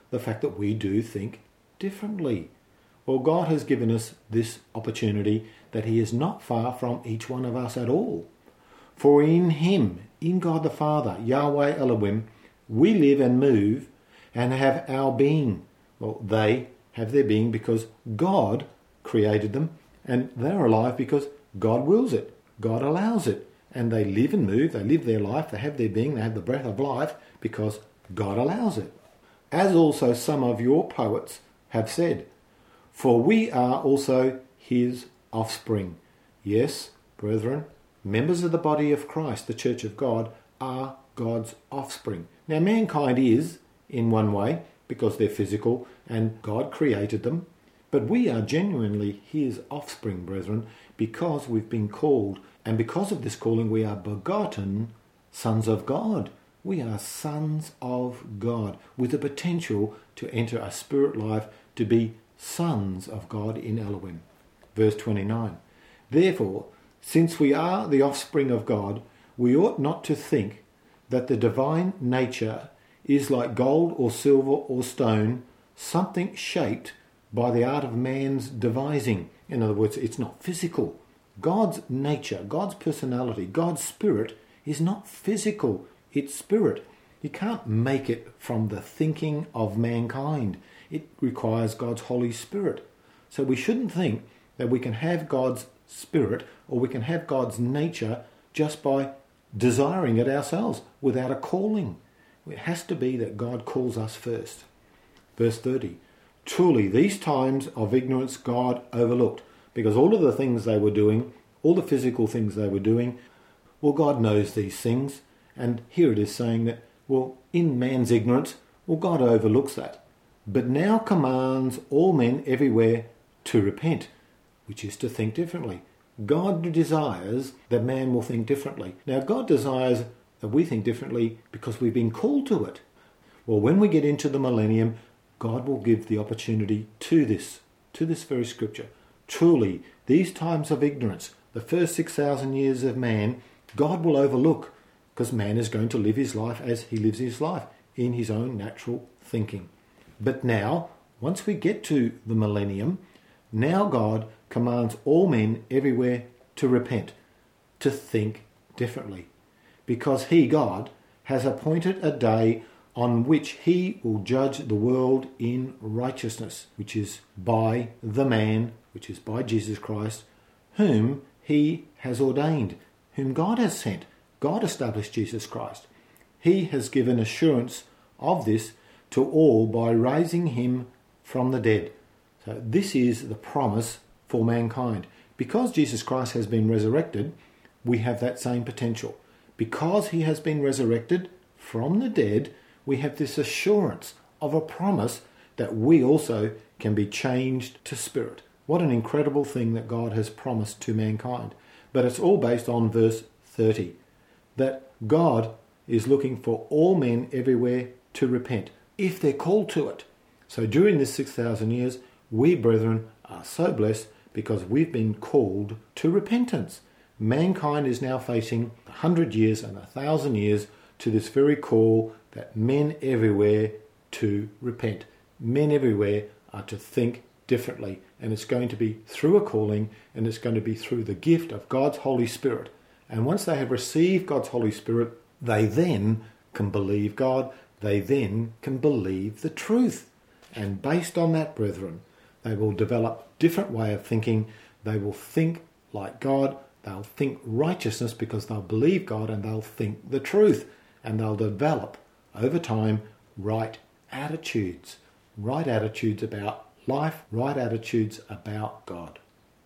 Speaker 1: the fact that we do think differently. Well, God has given us this opportunity that he is not far from each one of us at all. For in him, in God the Father, Yahweh Elohim, we live and move and have our being. Well, they have their being because God created them, and they're alive because God wills it. God allows it. And they live and move, they live their life, they have their being, they have the breath of life because God allows it. As also some of your poets have said, for we are also his offspring. Yes, brethren, members of the body of Christ, the Church of God, are God's offspring. Now, mankind is, in one way, because they're physical and God created them, but we are genuinely his offspring, brethren, because we've been called, and because of this calling we are begotten sons of God. We are sons of God with the potential to enter a spirit life, to be sons of God in Elohim. Verse twenty-nine. Therefore, since we are the offspring of God, we ought not to think that the divine nature is like gold or silver or stone, something shaped by the art of man's devising. In other words, it's not physical. God's nature, God's personality, God's spirit is not physical. It's spirit. You can't make it from the thinking of mankind. It requires God's Holy Spirit. So we shouldn't think that we can have God's spirit or we can have God's nature just by desiring it ourselves without a calling. It has to be that God calls us first. Verse thirty. Truly, these times of ignorance God overlooked, because all of the things they were doing, all the physical things they were doing, well, God knows these things. And here it is saying that, well, in man's ignorance, well, God overlooks that. But now commands all men everywhere to repent, which is to think differently. God desires that man will think differently. Now, God desires that we think differently because we've been called to it. Well, when we get into the millennium, God will give the opportunity to this, to this very scripture. Truly, these times of ignorance, the first six thousand years of man, God will overlook, because man is going to live his life as he lives his life, in his own natural thinking. But now, once we get to the millennium, now God commands all men everywhere to repent, to think differently, because he, God, has appointed a day on which he will judge the world in righteousness, which is by the man, which is by Jesus Christ, whom he has ordained, whom God has sent. God established Jesus Christ. He has given assurance of this to all by raising him from the dead. So this is the promise for mankind. Because Jesus Christ has been resurrected, we have that same potential. Because he has been resurrected from the dead, we have this assurance of a promise that we also can be changed to spirit. What an incredible thing that God has promised to mankind. But it's all based on verse thirty, that God is looking for all men everywhere to repent, if they're called to it. So during this six thousand years, we, brethren, are so blessed because we've been called to repentance. Mankind is now facing a hundred years and a thousand years to this very call that men everywhere to repent. Men everywhere are to think differently, and it's going to be through a calling, and it's going to be through the gift of God's Holy Spirit. And once they have received God's Holy Spirit, they then can believe God, they then can believe the truth. And based on that, brethren, they will develop a different way of thinking. They will think like God, they'll think righteousness because they'll believe God, and they'll think the truth. And they'll develop, over time, right attitudes. Right attitudes about life, right attitudes about God.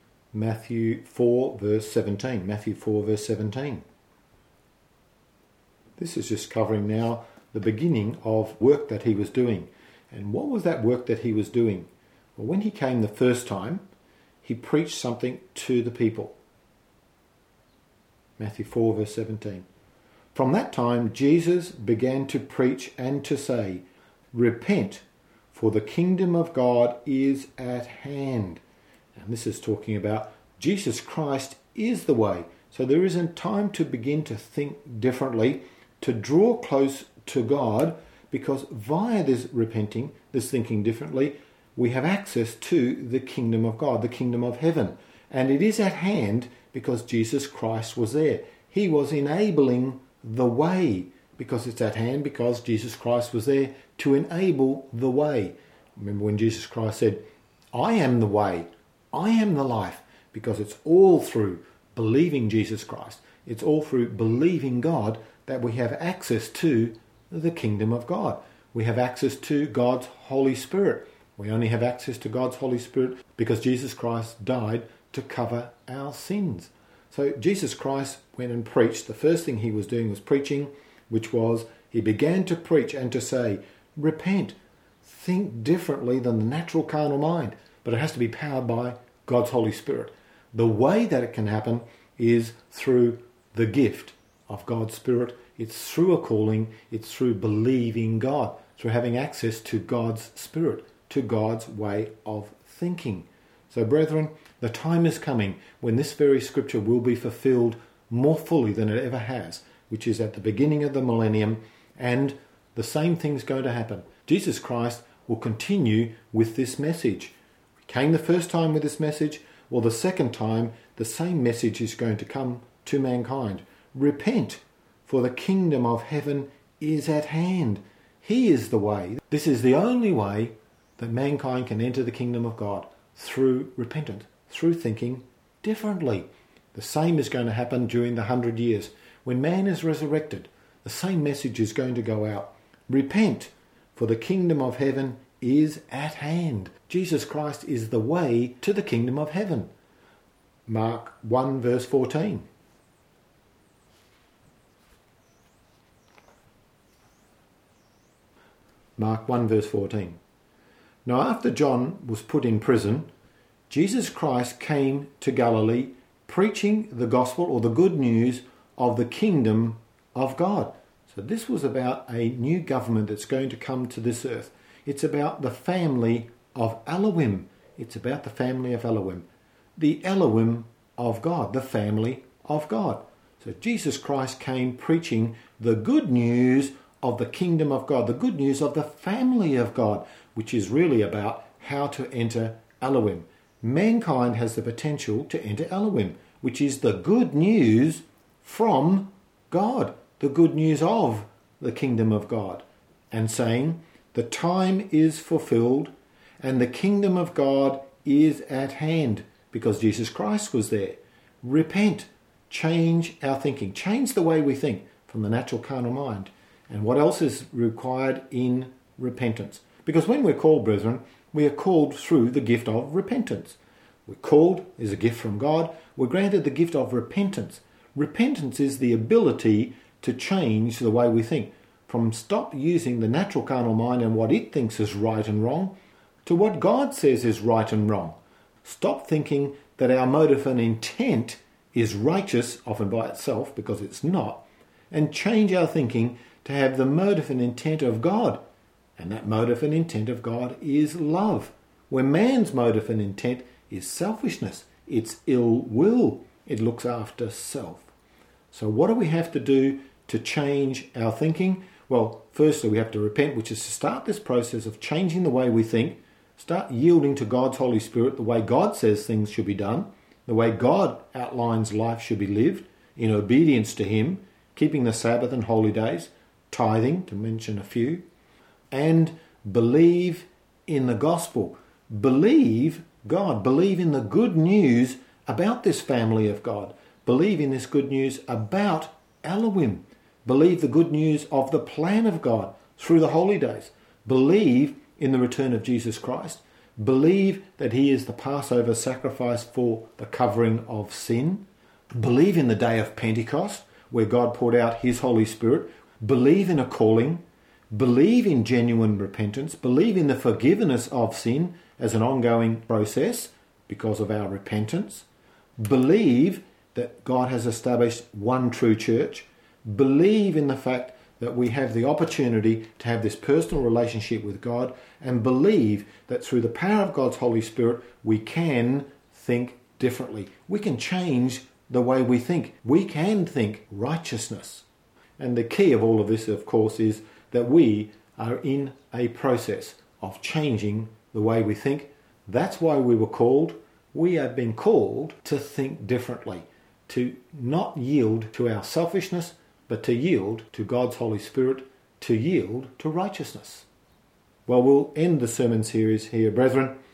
Speaker 1: Matthew four, verse seventeen. Matthew four, verse seventeen. This is just covering now the beginning of work that he was doing. And what was that work that he was doing? Well, when he came the first time, he preached something to the people. Matthew four, verse seventeen. From that time, Jesus began to preach and to say, repent, for the kingdom of God is at hand. And this is talking about Jesus Christ is the way. So there isn't time to begin to think differently, to draw close to God, because via this repenting, this thinking differently, we have access to the kingdom of God, the kingdom of heaven. And it is at hand because Jesus Christ was there. He was enabling the way, because it's at hand because Jesus Christ was there to enable the way. Remember when Jesus Christ said, I am the way, I am the life, because it's all through believing Jesus Christ. It's all through believing God that we have access to the kingdom of God. We have access to God's Holy Spirit. We only have access to God's Holy Spirit because Jesus Christ died to cover our sins. So Jesus Christ went and preached. The first thing he was doing was preaching, which was he began to preach and to say, repent, think differently than the natural carnal mind, but it has to be powered by God's Holy Spirit. The way that it can happen is through the gift of God's Spirit. It's through a calling. It's through believing God, through having access to God's Spirit, to God's way of thinking. So, brethren, the time is coming when this very scripture will be fulfilled more fully than it ever has, which is at the beginning of the millennium, and the same thing's going to happen. Jesus Christ will continue with this message. He came the first time with this message, well, the second time, the same message is going to come to mankind. Repent, for the kingdom of heaven is at hand. He is the way. This is the only way that mankind can enter the kingdom of God, through repentance, through thinking differently. The same is going to happen during the hundred years. When man is resurrected, the same message is going to go out. Repent, for the kingdom of heaven is at hand. Jesus Christ is the way to the kingdom of heaven. Mark one verse fourteen. Mark one verse fourteen. Now after John was put in prison, Jesus Christ came to Galilee preaching the gospel or the good news of the kingdom of God. So this was about a new government that's going to come to this earth. It's about the family of Elohim. It's about the family of Elohim. The Elohim of God, the family of God. So Jesus Christ came preaching the good news of the kingdom of God, the good news of the family of God, which is really about how to enter Elohim. Mankind has the potential to enter Elohim, which is the good news from God, the good news of the kingdom of God, and saying, the time is fulfilled and the kingdom of God is at hand, because Jesus Christ was there. Repent, change our thinking, change the way we think from the natural carnal mind. And what else is required in repentance? Because when we're called, brethren, we are called through the gift of repentance. We're called is a gift from God. We're granted the gift of repentance. Repentance is the ability to change the way we think, from stop using the natural carnal mind and what it thinks is right and wrong, to what God says is right and wrong. Stop thinking that our motive and intent is righteous, often by itself, because it's not, and change our thinking to have the motive and intent of God. And that motive and intent of God is love. Where man's motive and intent is selfishness. It's ill will. It looks after self. So what do we have to do to change our thinking? Well, firstly, we have to repent, which is to start this process of changing the way we think, start yielding to God's Holy Spirit, the way God says things should be done, the way God outlines life should be lived, in obedience to Him, keeping the Sabbath and holy days, tithing, to mention a few, and believe in the gospel. Believe God. Believe in the good news about this family of God. Believe in this good news about Elohim. Believe the good news of the plan of God through the holy days. Believe in the return of Jesus Christ. Believe that He is the Passover sacrifice for the covering of sin. Believe in the day of Pentecost, where God poured out His Holy Spirit. Believe in a calling. Believe in genuine repentance. Believe in the forgiveness of sin as an ongoing process because of our repentance. Believe that God has established one true church. Believe in the fact that we have the opportunity to have this personal relationship with God, and believe that through the power of God's Holy Spirit we can think differently. We can change the way we think. We can think righteousness. And the key of all of this, of course, is that we are in a process of changing the way we think. That's why we were called. We have been called to think differently, to not yield to our selfishness, but to yield to God's Holy Spirit, to yield to righteousness. Well, we'll end the sermon series here, brethren.